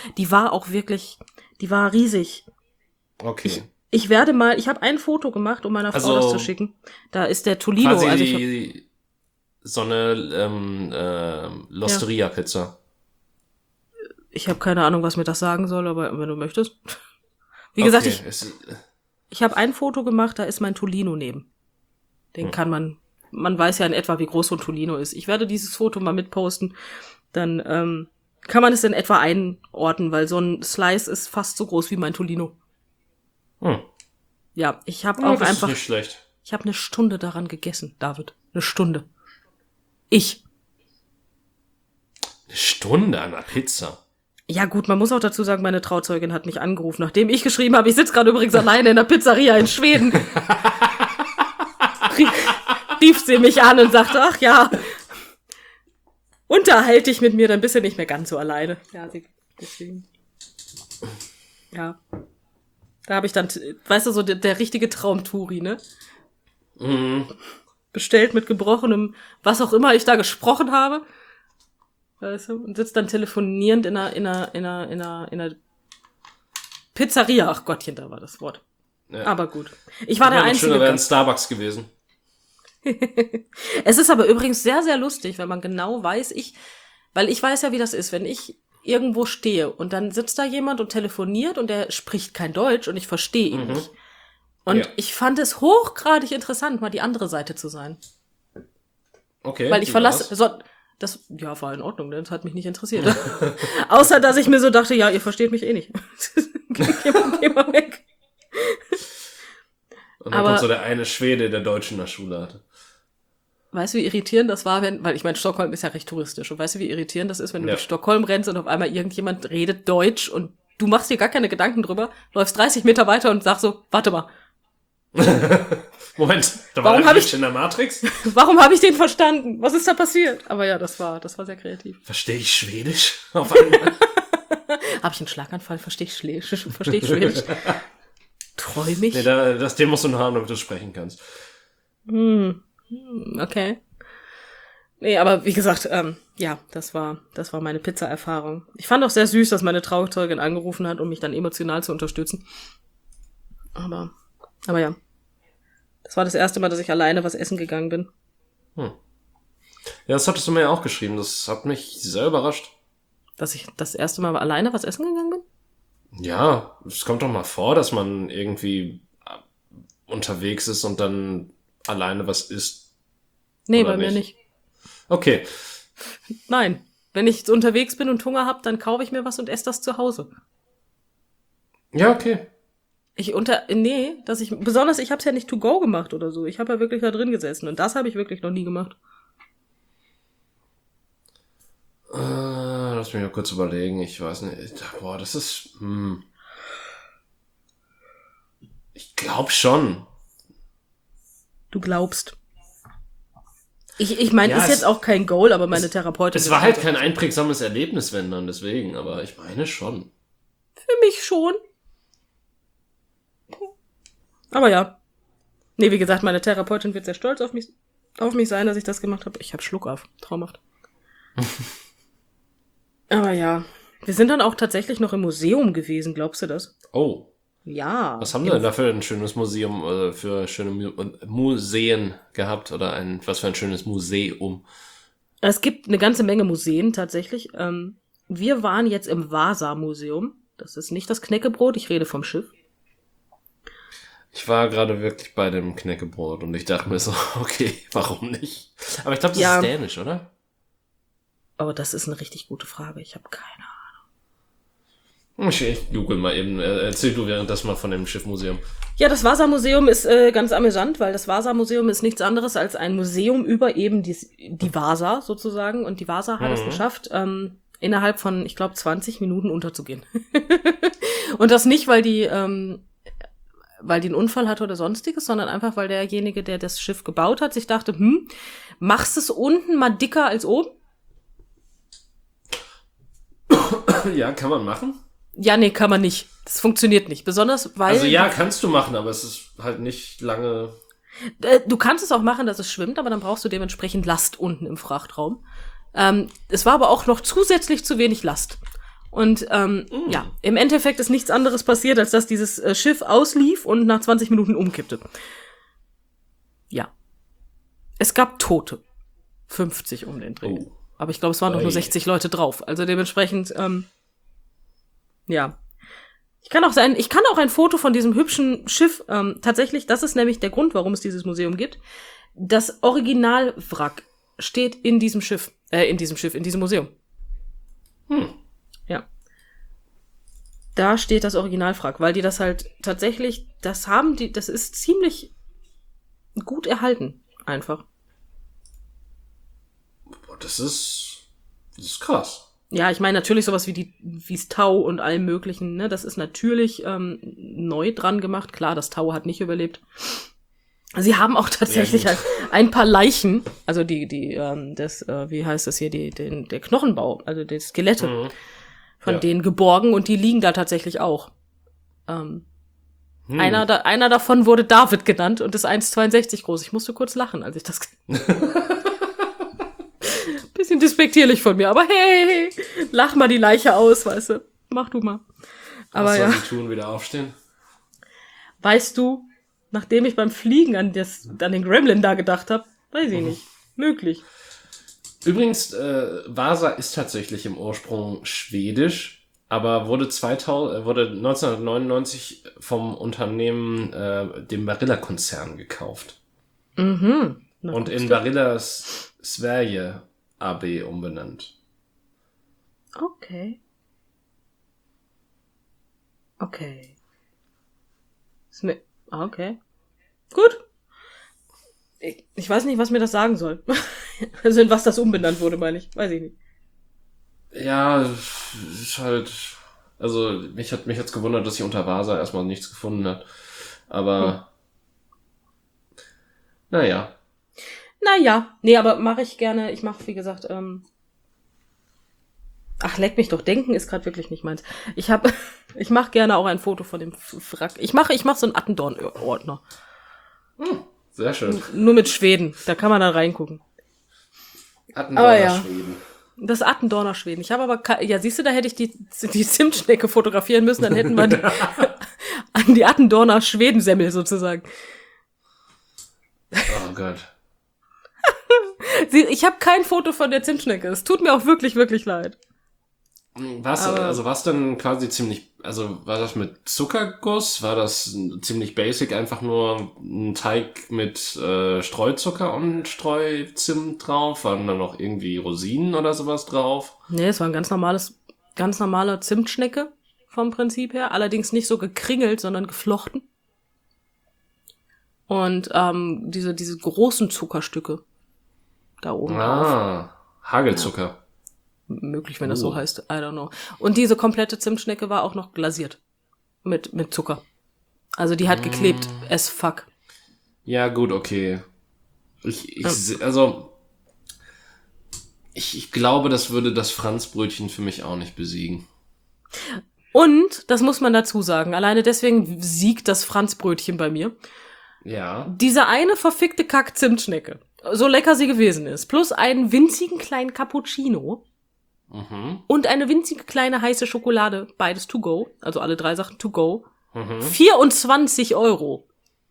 riesig. Okay. Ich habe ein Foto gemacht, um meiner Frau das zu schicken. Da ist der Tolino. Quasi so eine L'Osteria-Pizza. Ich habe keine Ahnung, was mir das sagen soll, aber wenn du möchtest. Wie gesagt, ich habe ein Foto gemacht, da ist mein Tolino neben. Den kann man weiß ja in etwa, wie groß so ein Tolino ist. Ich werde dieses Foto mal mitposten, dann kann man es in etwa einordnen, weil so ein Slice ist fast so groß wie mein Tolino. Ja, ich habe auch das einfach. Ist nicht schlecht. Ich habe eine Stunde daran gegessen, David. Eine Stunde. Eine Stunde an einer Pizza? Ja gut, man muss auch dazu sagen, meine Trauzeugin hat mich angerufen, nachdem ich geschrieben habe, ich sitze gerade übrigens alleine in der Pizzeria in Schweden. Rief sie mich an und sagte, ach ja, unterhalte dich mit mir, dann bist du nicht mehr ganz so alleine. Ja, deswegen. Ja. Da habe ich dann, weißt du, so der richtige Traumturi, ne? Bestellt mit gebrochenem, was auch immer ich da gesprochen habe. Weißt du? Und sitzt dann telefonierend in einer Pizzeria. Ach Gottchen, da war das Wort. Ja. Aber gut. Ich war der Einzige. Schöner wäre ein Starbucks gewesen. Es ist aber übrigens sehr, sehr lustig, wenn man genau weiß, weil ich weiß ja, wie das ist, wenn ich irgendwo stehe und dann sitzt da jemand und telefoniert und der spricht kein Deutsch und ich verstehe ihn nicht. Und ich fand es hochgradig interessant, mal die andere Seite zu sein. Okay. Weil ich verlasse, Das, ja, war in Ordnung, ne? Das hat mich nicht interessiert. Außer, dass ich mir so dachte, ja, ihr versteht mich eh nicht. Geh mal weg. Und dann kommt so der eine Schwede, der Deutsch in der Schule hatte. Weißt du, wie irritierend das war, weil ich meine, Stockholm ist ja recht touristisch. Und weißt du, wie irritierend das ist, wenn du durch Stockholm rennst und auf einmal irgendjemand redet Deutsch und du machst dir gar keine Gedanken drüber, läufst 30 Meter weiter und sagst so, warte mal. Moment, da war ein Glitch in der Matrix? Warum habe ich den verstanden? Was ist da passiert? Aber ja, das war sehr kreativ. Verstehe ich Schwedisch auf einmal? Habe ich einen Schlaganfall? Verstehe ich Schwedisch? Träum ich? Nee, den musst du noch haben, damit du sprechen kannst. Okay. Nee, aber wie gesagt, ja, das war meine Pizza-Erfahrung. Ich fand auch sehr süß, dass meine Trauzeugin angerufen hat, um mich dann emotional zu unterstützen. Aber ja. Das war das erste Mal, dass ich alleine was essen gegangen bin. Ja, das hattest du mir ja auch geschrieben. Das hat mich sehr überrascht. Dass ich das erste Mal alleine was essen gegangen bin? Ja, es kommt doch mal vor, dass man irgendwie unterwegs ist und dann alleine was isst. Nee, bei mir nicht. Okay. Nein. Wenn ich unterwegs bin und Hunger habe, dann kaufe ich mir was und esse das zu Hause. Ja, okay. Ich habe es ja nicht to go gemacht oder so. Ich habe ja wirklich da drin gesessen und das habe ich wirklich noch nie gemacht. Lass mich mal kurz überlegen. Ich weiß nicht. Boah, das ist... Ich glaube schon. Du glaubst. Ich meine, ist jetzt auch kein Goal, aber meine Therapeutin... Es war halt kein einprägsames Erlebnis, wenn dann, deswegen. Aber ich meine schon. Für mich schon. Aber ja. Nee, wie gesagt, meine Therapeutin wird sehr stolz auf mich sein, dass ich das gemacht habe. Ich habe Schluck auf. Traumhaft. Aber ja. Wir sind dann auch tatsächlich noch im Museum gewesen, glaubst du das? Oh. Ja. Was haben wir denn da für ein schönes Museum, für schöne Museen gehabt? Oder was für ein schönes Museum? Es gibt eine ganze Menge Museen tatsächlich. Wir waren jetzt im Vasa-Museum. Das ist nicht das Knäckebrot, ich rede vom Schiff. Ich war gerade wirklich bei dem Knäckebrot und ich dachte mir so, okay, warum nicht? Aber ich glaube, das ist dänisch, oder? Oh, das ist eine richtig gute Frage. Ich habe keine Ahnung. Ich google mal eben. Erzähl du währenddessen mal von dem Schiffmuseum. Ja, das Vasa-Museum ist ganz amüsant, weil das Vasa-Museum ist nichts anderes als ein Museum über eben die Vasa sozusagen. Und die Vasa hat es geschafft, innerhalb von, ich glaube, 20 Minuten unterzugehen. Und das nicht, weil die einen Unfall hatte oder sonstiges, sondern einfach, weil derjenige, der das Schiff gebaut hat, sich dachte, machst es unten mal dicker als oben? Ja, kann man machen. Ja, nee, kann man nicht. Das funktioniert nicht. Besonders, weil... Also ja, kannst du machen, aber es ist halt nicht lange... Du kannst es auch machen, dass es schwimmt, aber dann brauchst du dementsprechend Last unten im Frachtraum. Es war aber auch noch zusätzlich zu wenig Last. Und ja, im Endeffekt ist nichts anderes passiert, als dass dieses Schiff auslief und nach 20 Minuten umkippte. Ja. Es gab Tote. 50 um den Dreh. Oh. Aber ich glaube, es waren doch nur 60 Leute drauf. Also dementsprechend, ja. Ich kann auch ein Foto von diesem hübschen Schiff, tatsächlich, das ist nämlich der Grund, warum es dieses Museum gibt. Das Originalwrack steht in diesem Museum. Ja. Da steht das Originalwrack, weil die das halt tatsächlich, das ist ziemlich gut erhalten, einfach. Das ist krass. Ja, ich meine natürlich sowas wie's Tau und allem möglichen, ne, das ist natürlich neu dran gemacht. Klar, das Tau hat nicht überlebt. Sie haben auch tatsächlich halt ein paar Leichen, also wie heißt das hier, der Knochenbau, also die Skelette von denen geborgen und die liegen da tatsächlich auch. Einer davon wurde David genannt und ist 1,62 groß. Ich musste kurz lachen, als ich das bisschen despektierlich von mir, aber hey, lach mal die Leiche aus, weißt du. Mach du mal. Aber was soll sie tun, wieder aufstehen? Weißt du, nachdem ich beim Fliegen an den Gremlin da gedacht habe, weiß ich nicht. Möglich. Übrigens, Vasa ist tatsächlich im Ursprung schwedisch, aber wurde 1999 vom Unternehmen, dem Barilla-Konzern gekauft. Mhm. Und in Barilla Sverige AB umbenannt. Okay. Okay. Gut. Ich weiß nicht, was mir das sagen soll. Also in was das umbenannt wurde, meine ich. Weiß ich nicht. Ja, ist halt, also mich hat's gewundert, dass sie unter Vasa erstmal nichts gefunden hat. Aber, naja. Nee, aber mache ich gerne. Ich mache, wie gesagt, leck mich doch, denken ist gerade wirklich nicht meins. Ich mache gerne auch ein Foto von dem Wrack. Ich mache so einen Attendorn-Ordner. Sehr schön. Nur mit Schweden. Da kann man dann reingucken. Attendorner Schweden. Das Attendorner Schweden. Ich habe aber, siehst du, da hätte ich die Zimtschnecke fotografieren müssen, dann hätten wir die Attendorner Schwedensemmel sozusagen. Oh Gott. Ich habe kein Foto von der Zimtschnecke. Es tut mir auch wirklich, wirklich leid. Was denn quasi ziemlich, also war das mit Zuckerguss? War das ziemlich basic, einfach nur ein Teig mit Streuzucker und Streuzimt drauf? Waren da noch irgendwie Rosinen oder sowas drauf? Nee, es war ein ganz normale Zimtschnecke vom Prinzip her. Allerdings nicht so gekringelt, sondern geflochten. Und diese großen Zuckerstücke da oben drauf. Hagelzucker. Ja. Möglich, wenn das so heißt. I don't know. Und diese komplette Zimtschnecke war auch noch glasiert. Mit Zucker. Also die hat geklebt as fuck. Ja, gut, okay. Ich glaube, das würde das Franzbrötchen für mich auch nicht besiegen. Und, das muss man dazu sagen, alleine deswegen siegt das Franzbrötchen bei mir. Ja. Diese eine verfickte Kack-Zimtschnecke, so lecker sie gewesen ist, plus einen winzigen kleinen Cappuccino und eine winzige kleine heiße Schokolade, beides to go, also alle 3 Sachen to go, 24 €.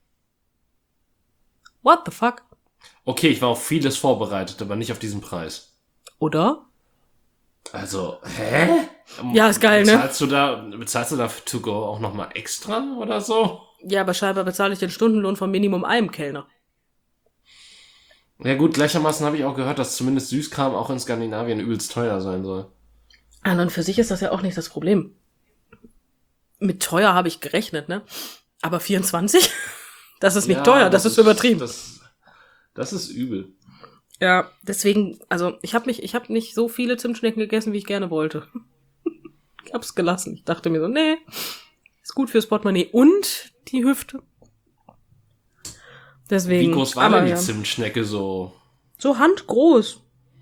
What the fuck? Okay, ich war auf vieles vorbereitet, aber nicht auf diesen Preis. Oder? Also, hä? Ja, ist geil, ne? Bezahlst du da für to go auch nochmal extra oder so? Ja, aber scheinbar bezahle ich den Stundenlohn von Minimum einem Kellner. Ja gut, gleichermaßen habe ich auch gehört, dass zumindest Süßkram auch in Skandinavien übelst teuer sein soll. Und dann für sich ist das ja auch nicht das Problem. Mit teuer habe ich gerechnet, ne? Aber 24? Das ist nicht teuer, das ist übertrieben. Das ist übel. Ja, deswegen, also ich habe nicht so viele Zimtschnecken gegessen, wie ich gerne wollte. Ich hab's gelassen. Ich dachte mir so, nee, ist gut fürs Portemonnaie und die Hüfte. Deswegen. Wie groß war denn die Zimtschnecke so? So handgroß.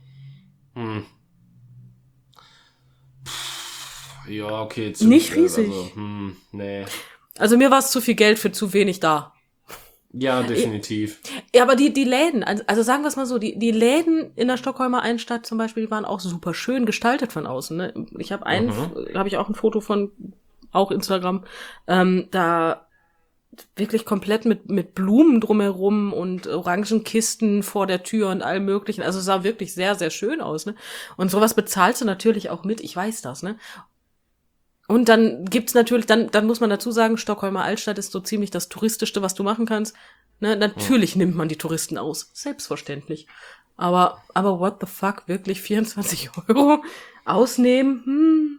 Ja, okay. Nicht riesig. Nee. Also mir war es zu viel Geld für zu wenig da. Ja, definitiv. Ja, aber die Läden, also sagen wir es mal so, die Läden in der Stockholmer Innenstadt zum Beispiel, die waren auch super schön gestaltet von außen. Ne? Ich habe habe ich auch ein Foto von, auch Instagram, da wirklich komplett mit Blumen drumherum und Orangenkisten vor der Tür und allem möglichen. Also es sah wirklich sehr, sehr schön aus. Ne? Und sowas bezahlst du natürlich auch mit, ich weiß das, ne? Und dann gibt's natürlich, dann muss man dazu sagen, Stockholmer Altstadt ist so ziemlich das Touristischste, was du machen kannst. Ne, natürlich nimmt man die Touristen aus. Selbstverständlich. Aber what the fuck? Wirklich 24 € ausnehmen?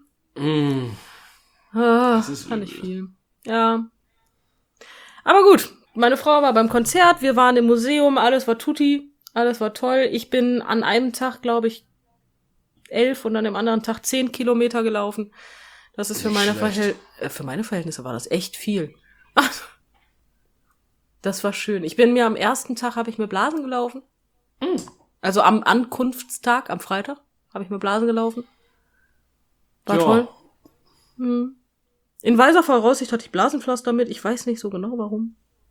Das ist fand ich viel. Ja. Aber gut. Meine Frau war beim Konzert, wir waren im Museum, alles war tutti, alles war toll. Ich bin an einem Tag, glaube ich, 11 und an dem anderen Tag 10 Kilometer gelaufen. Das ist für meine Verhältnisse war das echt viel. Das war schön. Am ersten Tag habe ich mir Blasen gelaufen. Also am Ankunftstag, am Freitag, habe ich mir Blasen gelaufen. War toll. In weiser Voraussicht hatte ich Blasenpflaster mit. Ich weiß nicht so genau, warum.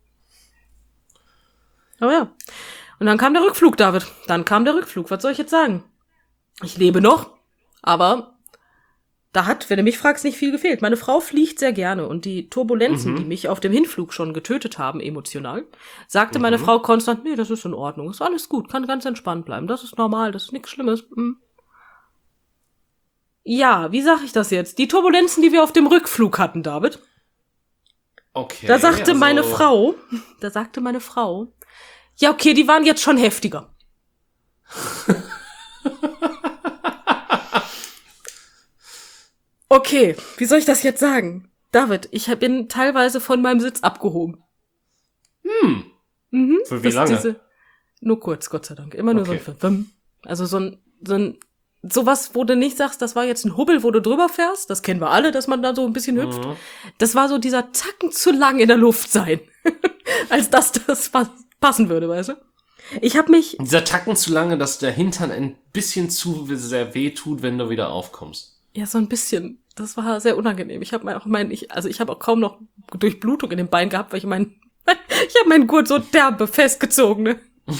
Aber ja. Und dann kam der Rückflug, David. Was soll ich jetzt sagen? Ich lebe noch, aber da hat, wenn du mich fragst, nicht viel gefehlt. Meine Frau fliegt sehr gerne und die Turbulenzen, die mich auf dem Hinflug schon getötet haben, emotional, sagte meine Frau konstant, nee, das ist in Ordnung, ist alles gut, kann ganz entspannt bleiben, das ist normal, das ist nichts Schlimmes. Ja, wie sag ich das jetzt? Die Turbulenzen, die wir auf dem Rückflug hatten, David. Okay. Da sagte meine Frau, ja okay, die waren jetzt schon heftiger. Okay, wie soll ich das jetzt sagen? David, ich bin teilweise von meinem Sitz abgehoben. Für wie lange? Nur kurz, Gott sei Dank. Immer nur Okay. so ein Also sowas, wo du nicht sagst, das war jetzt ein Hubbel, wo du drüber fährst. Das kennen wir alle, dass man da so ein bisschen hüpft. Das war so dieser Tacken zu lang in der Luft sein. Als dass das passen würde, weißt du? Ich habe mich... Dieser Tacken zu lange, dass der Hintern ein bisschen zu sehr weh tut, wenn du wieder aufkommst. Ja, so ein bisschen. Das war sehr unangenehm. Ich habe auch kaum noch Durchblutung in den Beinen gehabt, weil ich habe meinen Gurt so derbe festgezogen, ne?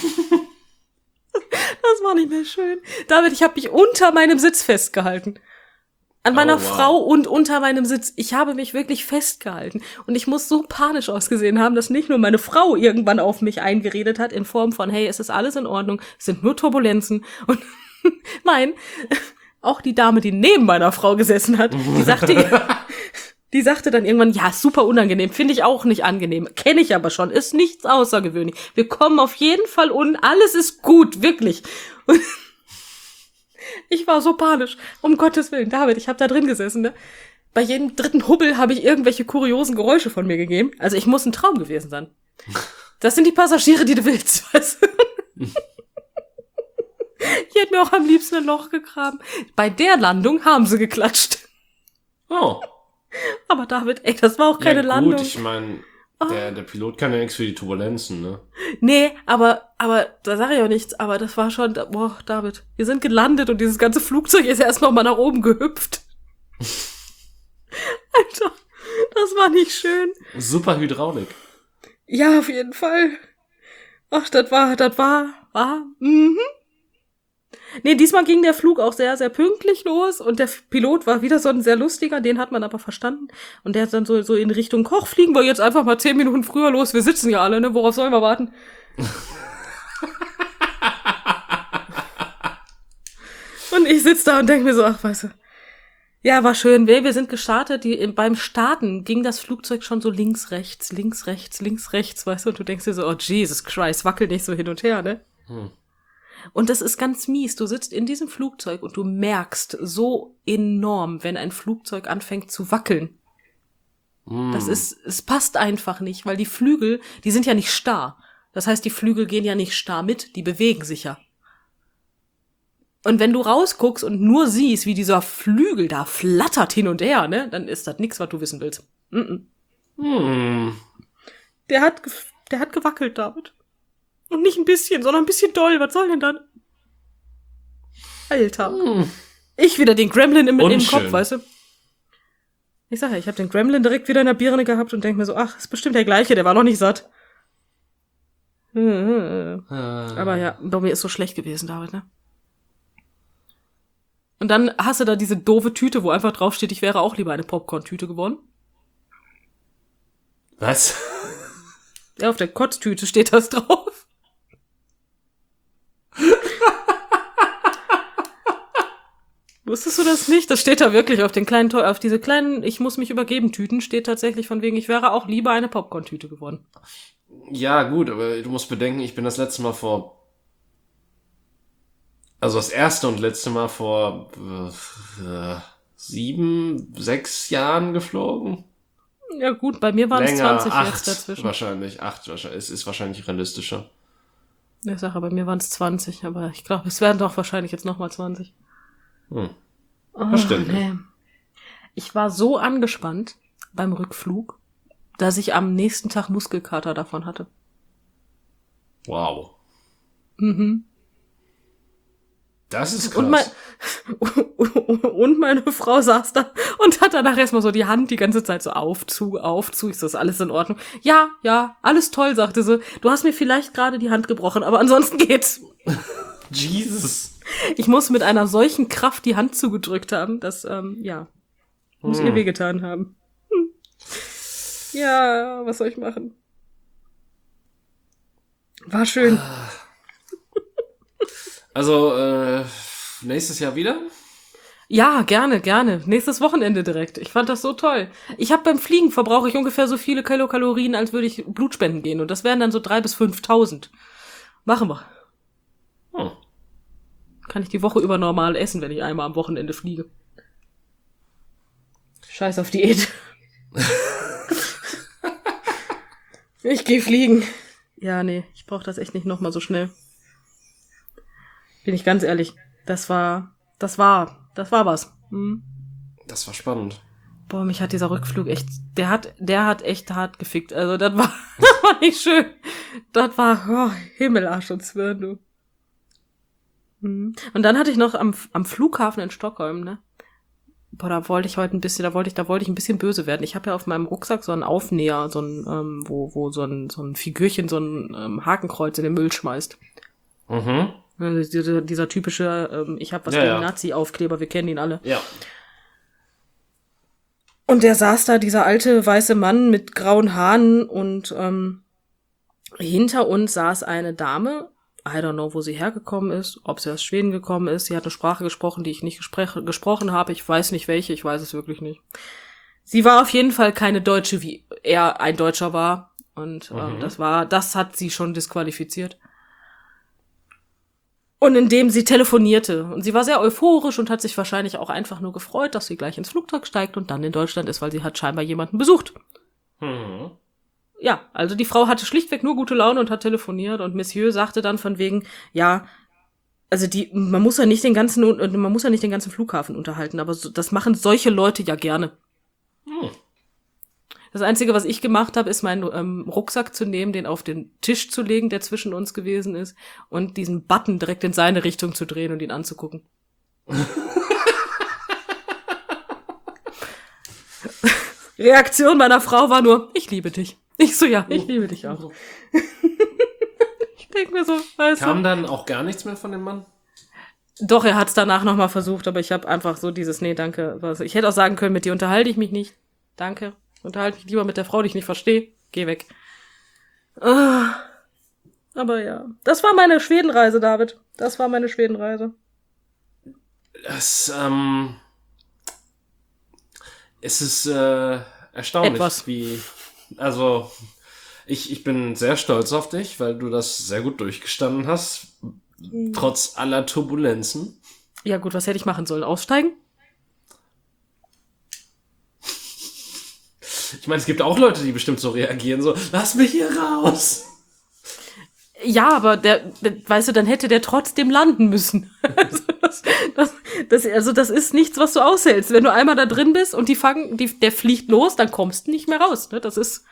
Das war nicht mehr schön. David, ich habe mich unter meinem Sitz festgehalten. An meiner Frau und unter meinem Sitz. Ich habe mich wirklich festgehalten. Und ich muss so panisch ausgesehen haben, dass nicht nur meine Frau irgendwann auf mich eingeredet hat, in Form von, hey, es ist alles in Ordnung, es sind nur Turbulenzen. Und nein, auch die Dame, die neben meiner Frau gesessen hat, die sagte dann irgendwann, ja, super unangenehm, finde ich auch nicht angenehm, kenne ich aber schon, ist nichts außergewöhnlich. Wir kommen auf jeden Fall unten, alles ist gut, wirklich. Und ich war so panisch, um Gottes Willen, David, ich habe da drin gesessen, ne? Bei jedem dritten Hubbel habe ich irgendwelche kuriosen Geräusche von mir gegeben. Also ich muss ein Traum gewesen sein. Das sind die Passagiere, die du willst, weißt du? Ich hätte mir auch am liebsten ein Loch gegraben. Bei der Landung haben sie geklatscht. Oh. Aber David, ey, das war auch keine Landung. Gut, ich meine, der Pilot kann ja nichts für die Turbulenzen, ne? Nee, aber da sage ich auch nichts. Aber das war schon, boah, David, wir sind gelandet und dieses ganze Flugzeug ist erst noch mal nach oben gehüpft. Alter, das war nicht schön. Super Hydraulik. Ja, auf jeden Fall. Ach, das war. Nee, diesmal ging der Flug auch sehr, sehr pünktlich los und der Pilot war wieder so ein sehr lustiger, den hat man aber verstanden. Und der hat dann so in Richtung Koch, fliegen wir jetzt einfach mal 10 Minuten früher los, wir sitzen ja alle, ne, worauf sollen wir warten? Und ich sitz da und denk mir so, ach, weißt du, ja, war schön, wir sind gestartet, beim Starten ging das Flugzeug schon so links, rechts, weißt du, und du denkst dir so, oh, Jesus Christ, wackel nicht so hin und her, ne? Und das ist ganz mies. Du sitzt in diesem Flugzeug und du merkst so enorm, wenn ein Flugzeug anfängt zu wackeln. Es passt einfach nicht, weil die Flügel, die sind ja nicht starr. Das heißt, die Flügel gehen ja nicht starr mit, die bewegen sich ja. Und wenn du rausguckst und nur siehst, wie dieser Flügel da flattert hin und her, ne, dann ist das nix, was du wissen willst. Der hat gewackelt, David. Und nicht ein bisschen, sondern ein bisschen doll. Was soll denn dann? Alter. Ich wieder den Gremlin im Kopf, weißt du? Ich sag ja, ich habe den Gremlin direkt wieder in der Birne gehabt und denk mir so, ach, ist bestimmt der gleiche, der war noch nicht satt. Aber ja, bei mir ist so schlecht gewesen, David, ne? Und dann hast du da diese doofe Tüte, wo einfach draufsteht, ich wäre auch lieber eine Popcorn-Tüte geworden. Was? Ja, auf der Kotztüte steht das drauf. Wusstest du das nicht? Das steht da wirklich auf auf diese kleinen, ich muss mich übergeben Tüten, steht tatsächlich von wegen, ich wäre auch lieber eine Popcorn-Tüte geworden. Ja, gut, aber du musst bedenken, ich bin das letzte Mal das erste und letzte Mal vor 7, 6 Jahren geflogen. Ja gut, bei mir waren es 20 jetzt dazwischen. Wahrscheinlich, 8 wahrscheinlich. Es ist wahrscheinlich realistischer. Ich sage, bei mir waren es 20, aber ich glaube, es werden doch wahrscheinlich jetzt nochmal 20. Verständlich. Nee. Ich war so angespannt beim Rückflug, dass ich am nächsten Tag Muskelkater davon hatte. Wow. Das ist krass. Und meine Frau saß da und hat danach erstmal so die Hand die ganze Zeit so auf, zu. Ist das alles in Ordnung? Ja, alles toll, sagte sie. Du hast mir vielleicht gerade die Hand gebrochen, aber ansonsten geht's. Jesus. Ich muss mit einer solchen Kraft die Hand zugedrückt haben, dass, muss ihr wehgetan haben. Ja, was soll ich machen? War schön. Also, nächstes Jahr wieder? Ja, gerne. Nächstes Wochenende direkt. Ich fand das so toll. Beim Fliegen verbrauche ich ungefähr so viele Kilokalorien, als würde ich Blut spenden gehen. Und das wären dann so 3.000 bis 5.000. Machen wir. Kann ich die Woche über normal essen, wenn ich einmal am Wochenende fliege. Scheiß auf Diät. Ich gehe fliegen. Ja, nee, ich brauche das echt nicht nochmal so schnell. Bin ich ganz ehrlich. Das war was. Hm. Das war spannend. Boah, mich hat dieser Rückflug echt, der hat echt hart gefickt. Also das war nicht schön. Das war Himmel, Arsch und Zwirn, du. Und dann hatte ich noch am Flughafen in Stockholm, ne? Boah, da wollte ich ein bisschen böse werden. Ich habe ja auf meinem Rucksack so einen Aufnäher, so ein, wo so ein Figürchen, so ein Hakenkreuz in den Müll schmeißt. Mhm. Dieser typische, ich habe was gegen Nazi-Aufkleber, wir kennen ihn alle. Ja. Und der saß da, dieser alte weiße Mann mit grauen Haaren und hinter uns saß eine Dame. I don't know, wo sie hergekommen ist, ob sie aus Schweden gekommen ist. Sie hat eine Sprache gesprochen, die ich nicht gesprochen habe. Ich weiß nicht welche, ich weiß es wirklich nicht. Sie war auf jeden Fall keine Deutsche, wie er ein Deutscher war. Und das hat sie schon disqualifiziert. Und indem sie telefonierte. Und sie war sehr euphorisch und hat sich wahrscheinlich auch einfach nur gefreut, dass sie gleich ins Flugzeug steigt und dann in Deutschland ist, weil sie hat scheinbar jemanden besucht. Mhm. Ja, also die Frau hatte schlichtweg nur gute Laune und hat telefoniert und Monsieur sagte dann von wegen, ja, also man muss ja nicht den ganzen Flughafen unterhalten, aber das machen solche Leute ja gerne. Mhm. Das Einzige, was ich gemacht habe, ist meinen Rucksack zu nehmen, den auf den Tisch zu legen, der zwischen uns gewesen ist, und diesen Button direkt in seine Richtung zu drehen und ihn anzugucken. Reaktion meiner Frau war nur, ich liebe dich. Ich so, ja, ich liebe dich auch. Ich denke mir so, weißt du. Kam dann auch gar nichts mehr von dem Mann? Doch, er hat es danach nochmal versucht, aber ich habe einfach so dieses, nee, danke. Ich hätte auch sagen können, mit dir unterhalte ich mich nicht. Danke. Unterhalte mich lieber mit der Frau, die ich nicht verstehe. Geh weg. Aber ja. Das war meine Schwedenreise, David. Das war meine Schwedenreise. Es ist erstaunlich, also ich bin sehr stolz auf dich, weil du das sehr gut durchgestanden hast, trotz aller Turbulenzen. Ja gut, was hätte ich machen sollen? Aussteigen? Ich meine, es gibt auch Leute, die bestimmt so reagieren, so, lass mich hier raus. Ja, aber weißt du, dann hätte der trotzdem landen müssen. Also das ist nichts, was du aushältst. Wenn du einmal da drin bist und der fliegt los, dann kommst du nicht mehr raus. Ne? Das ist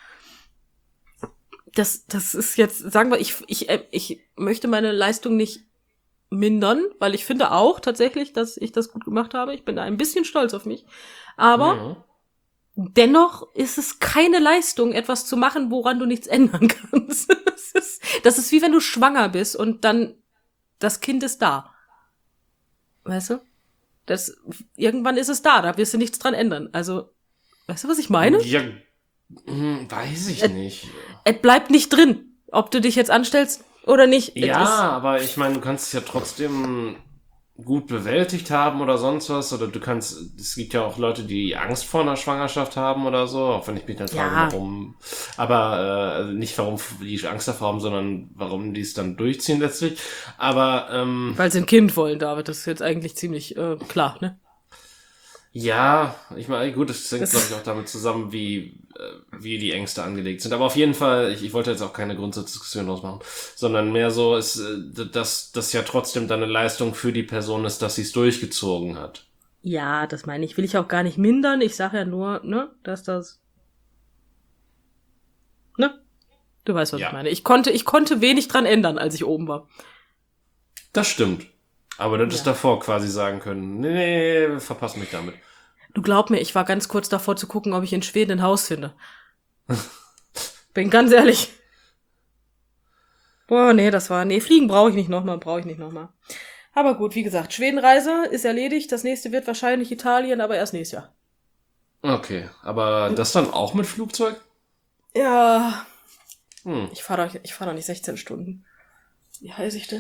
jetzt, sagen wir, ich möchte meine Leistung nicht mindern, weil ich finde auch tatsächlich, dass ich das gut gemacht habe. Ich bin da ein bisschen stolz auf mich. Aber dennoch ist es keine Leistung, etwas zu machen, woran du nichts ändern kannst. Das ist wie wenn du schwanger bist und dann das Kind ist da. Weißt du? Irgendwann ist es da wirst du nichts dran ändern. Also, weißt du, was ich meine? Ja, weiß ich nicht. Es bleibt nicht drin, ob du dich jetzt anstellst oder nicht. Ja, aber ich meine, du kannst es ja trotzdem gut bewältigt haben oder sonst was, oder es gibt ja auch Leute, die Angst vor einer Schwangerschaft haben oder so, auch wenn ich mich dann frage, warum, aber nicht warum die Angst davor haben, sondern warum die es dann durchziehen letztlich, aber weil sie ein Kind wollen, David, das ist jetzt eigentlich ziemlich klar, ne? Ja, ich meine, gut, das hängt, glaube ich, auch damit zusammen, wie die Ängste angelegt sind. Aber auf jeden Fall, ich wollte jetzt auch keine Grundsatzdiskussion draus machen, sondern mehr so, dass das ja trotzdem dann eine Leistung für die Person ist, dass sie es durchgezogen hat. Ja, das meine ich. Will ich auch gar nicht mindern. Ich sage ja nur, ne, dass das... Ne? Du weißt, was ich meine. Ich konnte wenig dran ändern, als ich oben war. Das stimmt. Aber du hättest davor quasi sagen können, nee, verpass mich damit. Du glaub mir, ich war ganz kurz davor zu gucken, ob ich in Schweden ein Haus finde. Bin ganz ehrlich. Boah, fliegen brauche ich nicht nochmal. Aber gut, wie gesagt, Schwedenreise ist erledigt. Das nächste wird wahrscheinlich Italien, aber erst nächstes Jahr. Okay, aber das dann auch mit Flugzeug? Ja. Ich fahr doch nicht 16 Stunden. Wie heiß ich denn?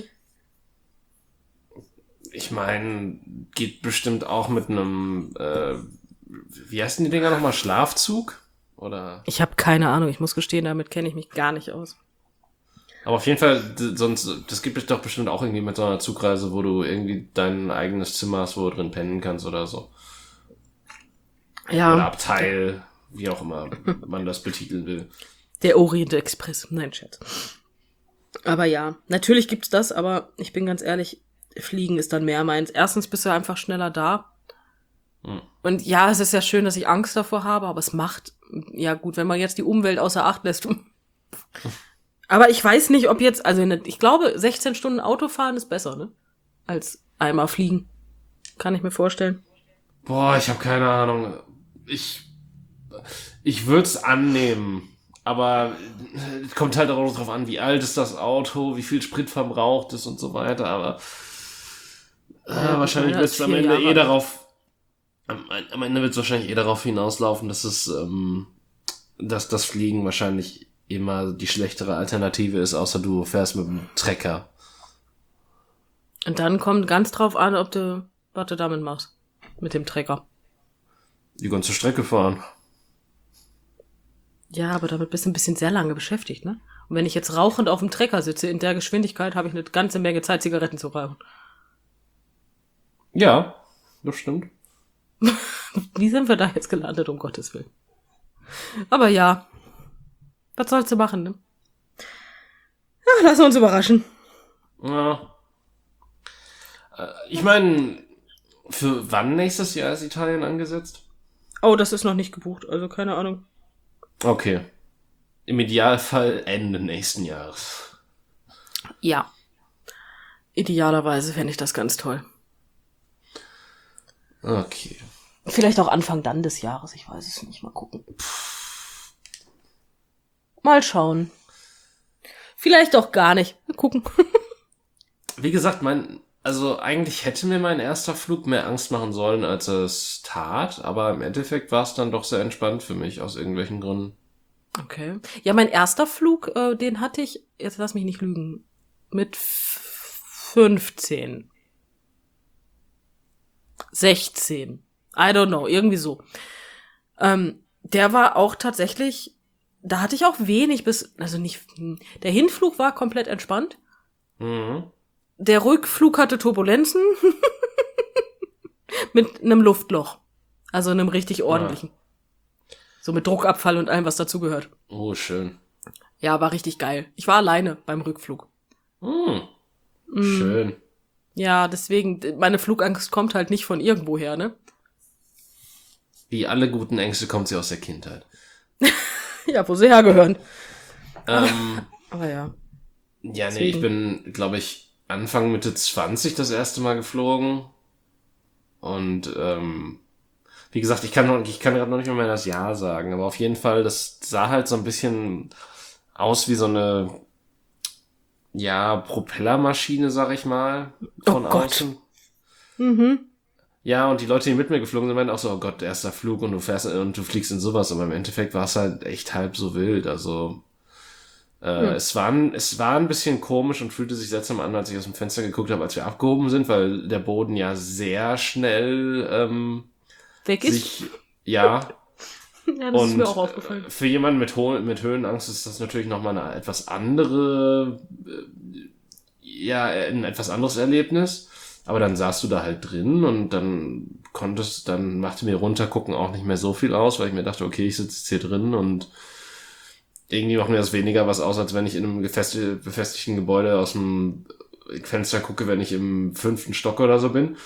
Ich meine, geht bestimmt auch mit einem, wie heißen die Dinger nochmal, Schlafzug? Oder? Ich habe keine Ahnung, ich muss gestehen, damit kenne ich mich gar nicht aus. Aber auf jeden Fall, das gibt es doch bestimmt auch irgendwie mit so einer Zugreise, wo du irgendwie dein eigenes Zimmer hast, wo du drin pennen kannst oder so. Ja. Oder Abteil, wie auch immer man das betiteln will. Der Orient Express. Nein, Scherz. Aber ja, natürlich gibt's das, aber ich bin ganz ehrlich, Fliegen ist dann mehr meins. Erstens bist du einfach schneller da. Und ja, es ist ja schön, dass ich Angst davor habe, aber es macht, ja gut, wenn man jetzt die Umwelt außer Acht lässt. Aber ich weiß nicht, ob jetzt, also ich glaube, 16 Stunden Autofahren ist besser, ne? Als einmal fliegen. Kann ich mir vorstellen. Boah, ich habe keine Ahnung. Ich würde es annehmen. Aber es kommt halt auch drauf an, wie alt ist das Auto, wie viel Sprit verbraucht es und so weiter. Aber wahrscheinlich wird es am Ende am Ende wird es wahrscheinlich darauf hinauslaufen, dass das Fliegen wahrscheinlich immer die schlechtere Alternative ist, außer du fährst mit dem Trecker. Und dann kommt ganz drauf an, ob du, was du damit machst. Mit dem Trecker. Die ganze Strecke fahren. Ja, aber damit bist du ein bisschen sehr lange beschäftigt, ne? Und wenn ich jetzt rauchend auf dem Trecker sitze, in der Geschwindigkeit, habe ich eine ganze Menge Zeit, Zigaretten zu rauchen. Ja, das stimmt. Wie sind wir da jetzt gelandet, um Gottes Willen? Aber ja, was sollst du machen, ne? Ja, lass uns überraschen. Ja. Ich meine, für wann nächstes Jahr ist Italien angesetzt? Oh, das ist noch nicht gebucht, also keine Ahnung. Okay. Im Idealfall Ende nächsten Jahres. Ja. Idealerweise fände ich das ganz toll. Okay. Vielleicht auch Anfang dann des Jahres, ich weiß es nicht. Mal gucken. Mal schauen. Vielleicht auch gar nicht. Mal gucken. Wie gesagt, also eigentlich hätte mir mein erster Flug mehr Angst machen sollen, als es tat, aber im Endeffekt war es dann doch sehr entspannt für mich, aus irgendwelchen Gründen. Okay. Ja, mein erster Flug, den hatte ich, jetzt lass mich nicht lügen, mit 15. 16. I don't know, irgendwie so. Der war auch tatsächlich, da hatte ich auch wenig also nicht, der Hinflug war komplett entspannt. Mhm. Der Rückflug hatte Turbulenzen mit einem Luftloch. Also einem richtig ordentlichen. So mit Druckabfall und allem, was dazugehört. Oh, schön. Ja, war richtig geil. Ich war alleine beim Rückflug. Schön. Ja, deswegen, meine Flugangst kommt halt nicht von irgendwoher, ne? Wie alle guten Ängste kommt sie aus der Kindheit. Ja, wo sie hergehören. Aber ja. Ja, nee, Deswegen. ich bin, glaube ich, Anfang Mitte 20 das erste Mal geflogen. Und wie gesagt, ich kann gerade noch nicht mal mehr das Jahr sagen, aber auf jeden Fall, das sah halt so ein bisschen aus wie so eine, ja, Propellermaschine, sag ich mal, von außen. Mhm. Ja, und die Leute, die mit mir geflogen sind, meinten auch so, oh Gott, erster Flug und du fliegst in sowas, aber im Endeffekt war es halt echt halb so wild, also es war ein bisschen komisch und fühlte sich seltsam an, als ich aus dem Fenster geguckt habe, als wir abgehoben sind, weil der Boden ja sehr schnell Weg ist. Ja, Ja, das ist mir auch aufgefallen. für jemanden mit Höhenangst ist das natürlich nochmal eine etwas andere, ein etwas anderes Erlebnis. Aber dann saßt du da halt drin und dann machte mir runtergucken auch nicht mehr so viel aus, weil ich mir dachte, okay, ich sitze jetzt hier drin und irgendwie macht mir das weniger was aus, als wenn ich in einem befestigten Gebäude aus dem Fenster gucke, wenn ich im 5. Stock oder so bin.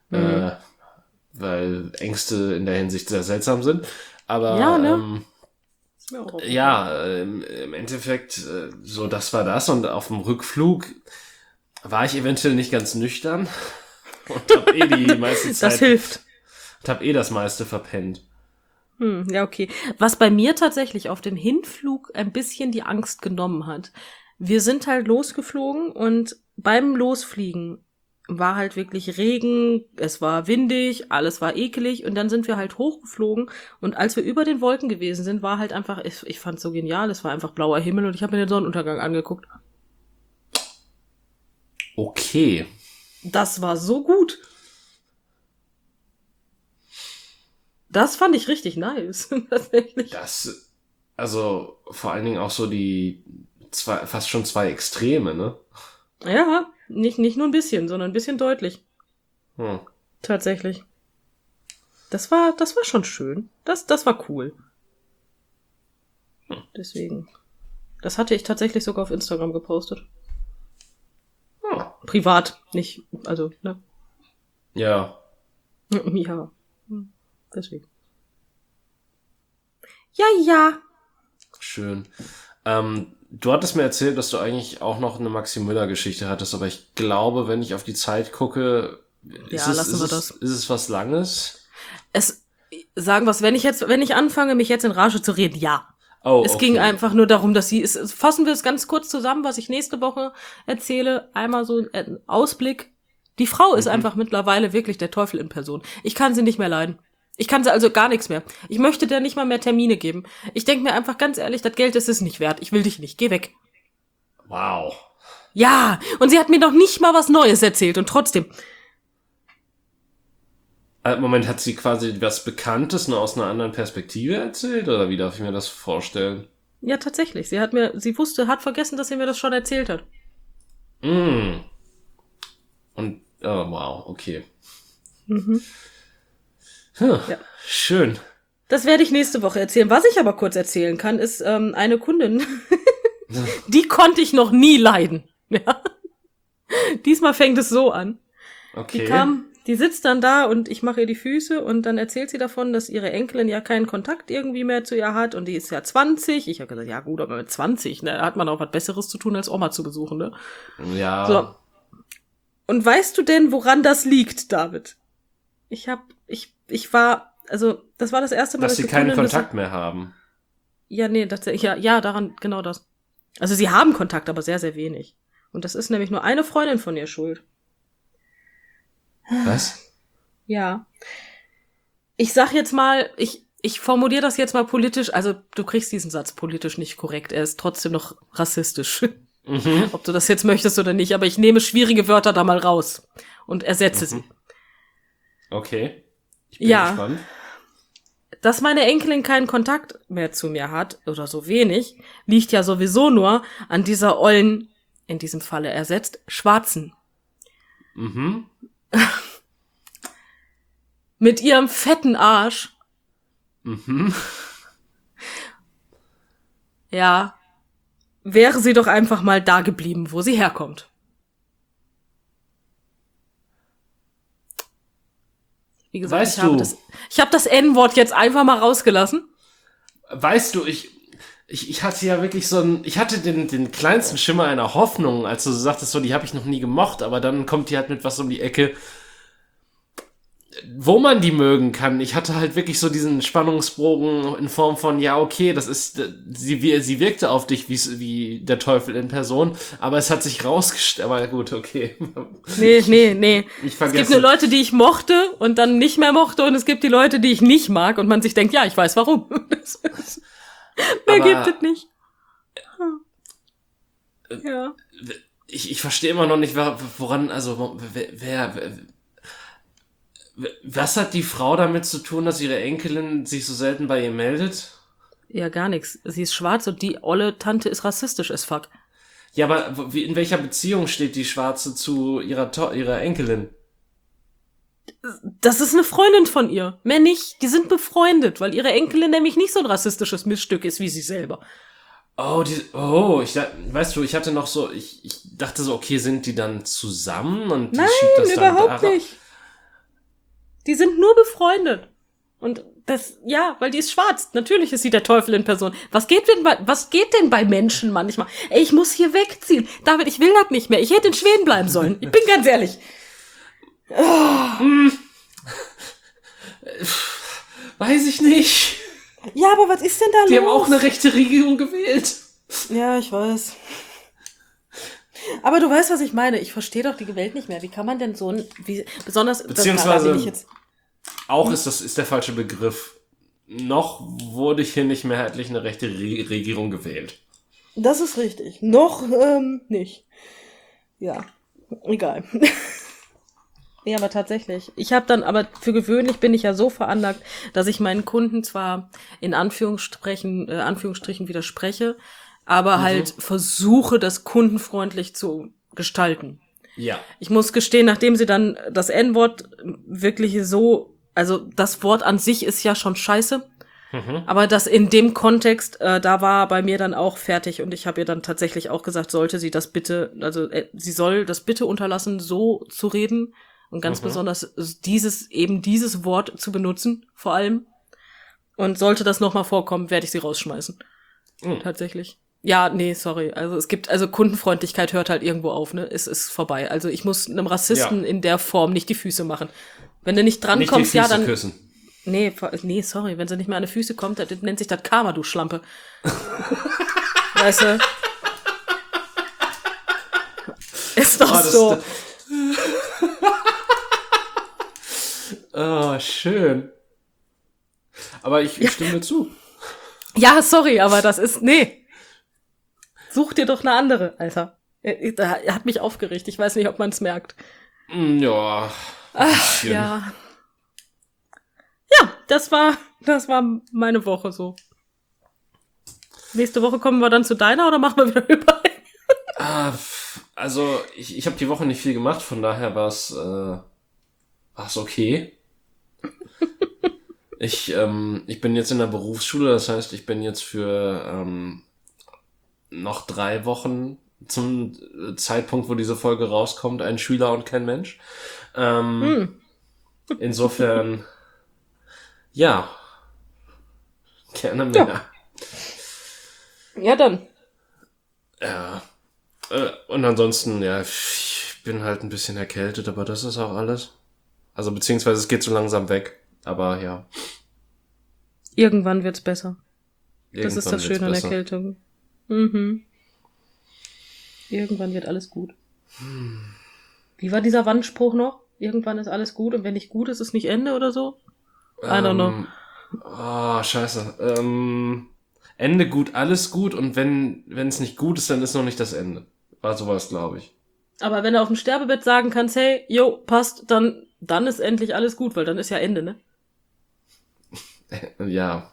Weil Ängste in der Hinsicht sehr seltsam sind. Aber Ja, ne? Ist mir auch aufgefallen. im Endeffekt, so das war das. Und auf dem Rückflug war ich eventuell nicht ganz nüchtern und hab die meiste Zeit. Das hilft. Und hab das meiste verpennt. Ja, okay. Was bei mir tatsächlich auf dem Hinflug ein bisschen die Angst genommen hat. Wir sind halt losgeflogen und beim Losfliegen war halt wirklich Regen, es war windig, alles war ekelig und dann sind wir halt hochgeflogen und als wir über den Wolken gewesen sind, war halt einfach, ich fand's so genial, es war einfach blauer Himmel und ich habe mir den Sonnenuntergang angeguckt. Okay. Das war so gut. Das fand ich richtig nice. Tatsächlich. Also vor allen Dingen auch so fast schon zwei Extreme, ne? Ja, nicht nur ein bisschen, sondern ein bisschen deutlich. Tatsächlich. Das war schon schön. Das war cool. Deswegen. Das hatte ich tatsächlich sogar auf Instagram gepostet. Privat, nicht, also, ne? Ja. Ja. Deswegen. Ja. Schön. Du hattest mir erzählt, dass du eigentlich auch noch eine Maxi Müller-Geschichte hattest, aber ich glaube, wenn ich auf die Zeit gucke, lassen wir das. Ist es was Langes? Sagen wir es, wenn ich anfange, mich jetzt in Rage zu reden, ja. Oh, es ging einfach nur darum, dass fassen wir es ganz kurz zusammen, was ich nächste Woche erzähle. Einmal so ein Ausblick. Die Frau ist einfach mittlerweile wirklich der Teufel in Person. Ich kann sie nicht mehr leiden. Ich kann sie also gar nichts mehr. Ich möchte der nicht mal mehr Termine geben. Ich denke mir einfach ganz ehrlich, das Geld ist es nicht wert. Ich will dich nicht. Geh weg. Wow. Ja, und sie hat mir noch nicht mal was Neues erzählt und trotzdem. Moment, hat sie quasi was Bekanntes nur aus einer anderen Perspektive erzählt? Oder wie darf ich mir das vorstellen? Ja, tatsächlich. Sie hat vergessen, dass sie mir das schon erzählt hat. Und, wow, okay. Ja. Schön. Das werde ich nächste Woche erzählen. Was ich aber kurz erzählen kann, ist eine Kundin, die konnte ich noch nie leiden. Ja. Diesmal fängt es so an. Okay. Die sitzt dann da und ich mache ihr die Füße und dann erzählt sie davon, dass ihre Enkelin ja keinen Kontakt irgendwie mehr zu ihr hat und die ist ja 20. Ich habe gesagt, ja gut, aber mit 20, ne, hat man auch was Besseres zu tun, als Oma zu besuchen, ne? Ja. So. Und weißt du denn, woran das liegt, David? Ich war, also, das war das erste Mal, dass sie keinen Kontakt mehr haben. Ja, nee, daran, genau das. Also sie haben Kontakt, aber sehr, sehr wenig. Und das ist nämlich nur eine Freundin von ihr schuld. Was? Ja. Ich sag jetzt mal, ich formuliere das jetzt mal politisch, also du kriegst diesen Satz politisch nicht korrekt, er ist trotzdem noch rassistisch. Ob du das jetzt möchtest oder nicht, aber ich nehme schwierige Wörter da mal raus und ersetze sie. Okay. Ich bin gespannt. Dass meine Enkelin keinen Kontakt mehr zu mir hat, oder so wenig, liegt ja sowieso nur an dieser ollen, in diesem Falle ersetzt, Schwarzen. Mit ihrem fetten Arsch. Ja. Wäre sie doch einfach mal da geblieben, wo sie herkommt. Wie gesagt, weißt ich habe das N-Wort jetzt einfach mal rausgelassen. Weißt du, ich hatte ja wirklich ich hatte den kleinsten Schimmer einer Hoffnung, als du sagtest, so, die habe ich noch nie gemocht, aber dann kommt die halt mit was um die Ecke, wo man die mögen kann. Ich hatte halt wirklich so diesen Spannungsbogen in Form von, ja, okay, das ist, sie wirkte auf dich wie der Teufel in Person, aber es hat sich rausgestellt, aber gut, okay. Nee. Ich vergesse. Es gibt nur Leute, die ich mochte und dann nicht mehr mochte und es gibt die Leute, die ich nicht mag und man sich denkt, ja, ich weiß warum. Mehr gibt es nicht. Ja. Ich verstehe immer noch nicht, woran, also, was hat die Frau damit zu tun, dass ihre Enkelin sich so selten bei ihr meldet? Ja, gar nichts. Sie ist schwarz und die olle Tante ist rassistisch as fuck. Ja, aber in welcher Beziehung steht die Schwarze zu ihrer Enkelin? Das ist eine Freundin von ihr. Mehr nicht. Die sind befreundet, weil ihre Enkelin nämlich nicht so ein rassistisches Missstück ist wie sie selber. Weißt du, ich hatte noch so, ich dachte so, okay, sind die dann zusammen und die Nein, schiebt das dann überhaupt nicht. Die sind nur befreundet. Und weil die ist schwarz. Natürlich ist sie der Teufel in Person. Was geht denn bei Menschen manchmal? Ey, ich muss hier wegziehen. David, ich will das nicht mehr. Ich hätte in Schweden bleiben sollen. Ich bin ganz ehrlich. Weiß ich nicht. Ja, aber was ist denn da los? Die haben auch eine rechte Regierung gewählt. Ja, ich weiß. Aber du weißt, was ich meine. Ich verstehe doch die Welt nicht mehr. Wie kann man denn besonders... Beziehungsweise, ist der falsche Begriff. Noch wurde hier nicht mehrheitlich eine rechte Regierung gewählt. Das ist richtig. Noch nicht. Ja, egal. Ja, aber tatsächlich. Aber für gewöhnlich bin ich ja so veranlagt, dass ich meinen Kunden zwar in Anführungsstrichen widerspreche, aber halt versuche, das kundenfreundlich zu gestalten. Ja. Ich muss gestehen, nachdem sie dann das N-Wort wirklich so also das Wort an sich ist ja schon scheiße. Aber das in dem Kontext, da war bei mir dann auch fertig und ich habe ihr dann tatsächlich auch gesagt, sollte sie das bitte, also sie soll das bitte unterlassen, so zu reden und ganz besonders dieses Wort zu benutzen, vor allem. Und sollte das nochmal vorkommen, werde ich sie rausschmeißen. Tatsächlich. Ja, nee, sorry. Also Kundenfreundlichkeit hört halt irgendwo auf, ne? Es ist vorbei. Also ich muss einem Rassisten in der Form nicht die Füße machen. Wenn du nicht drankommst, ja, dann... Küssen. Nee, sorry, wenn sie nicht mehr an die Füße kommt, das nennt sich das Karma, du Schlampe. Weißt du? Ist doch so. Schön. Aber ich stimme zu. Ja, sorry, aber das ist, nee. Such dir doch eine andere, Alter. Er hat mich aufgeregt, ich weiß nicht, ob man es merkt. Ja. Ach, ja. Ja, das war meine Woche so. Nächste Woche kommen wir dann zu deiner oder machen wir wieder überall? Also ich habe die Woche nicht viel gemacht, von daher war's okay. Ich bin jetzt in der Berufsschule, das heißt, ich bin jetzt für noch 3 Wochen zum Zeitpunkt, wo diese Folge rauskommt, ein Schüler und kein Mensch. Insofern, ja, gerne mehr. Ja, dann. Ja. Und ansonsten, ja, ich bin halt ein bisschen erkältet, aber das ist auch alles. Also beziehungsweise es geht so langsam weg, aber ja. Irgendwann wird's besser. Das ist das Schöne an besser. Erkältung. Irgendwann wird alles gut. Wie war dieser Wandspruch noch? Irgendwann ist alles gut und wenn nicht gut ist, ist nicht Ende oder so? I don't know. Scheiße. Ende gut, alles gut und wenn es nicht gut ist, dann ist noch nicht das Ende. War sowas, glaube ich. Aber wenn du auf dem Sterbebett sagen kannst, hey, jo, passt, dann ist endlich alles gut, weil dann ist ja Ende, ne? Ja.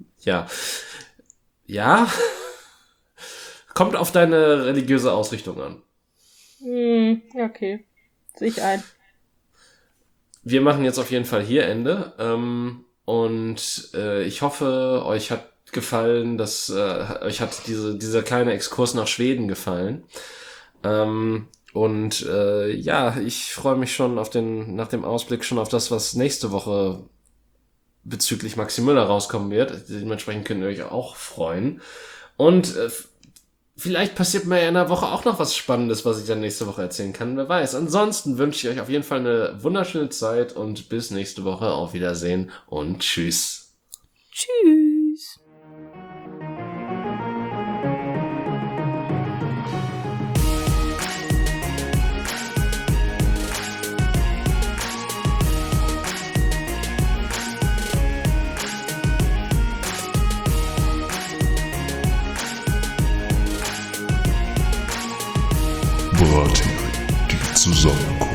Kommt auf deine religiöse Ausrichtung an. Okay. Sehe ich ein. Wir machen jetzt auf jeden Fall hier Ende. Und ich hoffe, euch hat gefallen, dass euch hat dieser kleine Exkurs nach Schweden gefallen. Ich freue mich schon nach dem Ausblick schon auf das, was nächste Woche bezüglich Maxi Müller rauskommen wird. Dementsprechend könnt ihr euch auch freuen. Und vielleicht passiert mir ja in der Woche auch noch was Spannendes, was ich dann nächste Woche erzählen kann. Wer weiß. Ansonsten wünsche ich euch auf jeden Fall eine wunderschöne Zeit und bis nächste Woche. Auf Wiedersehen und tschüss. Tschüss. Bratheri, die Zusammenkunft.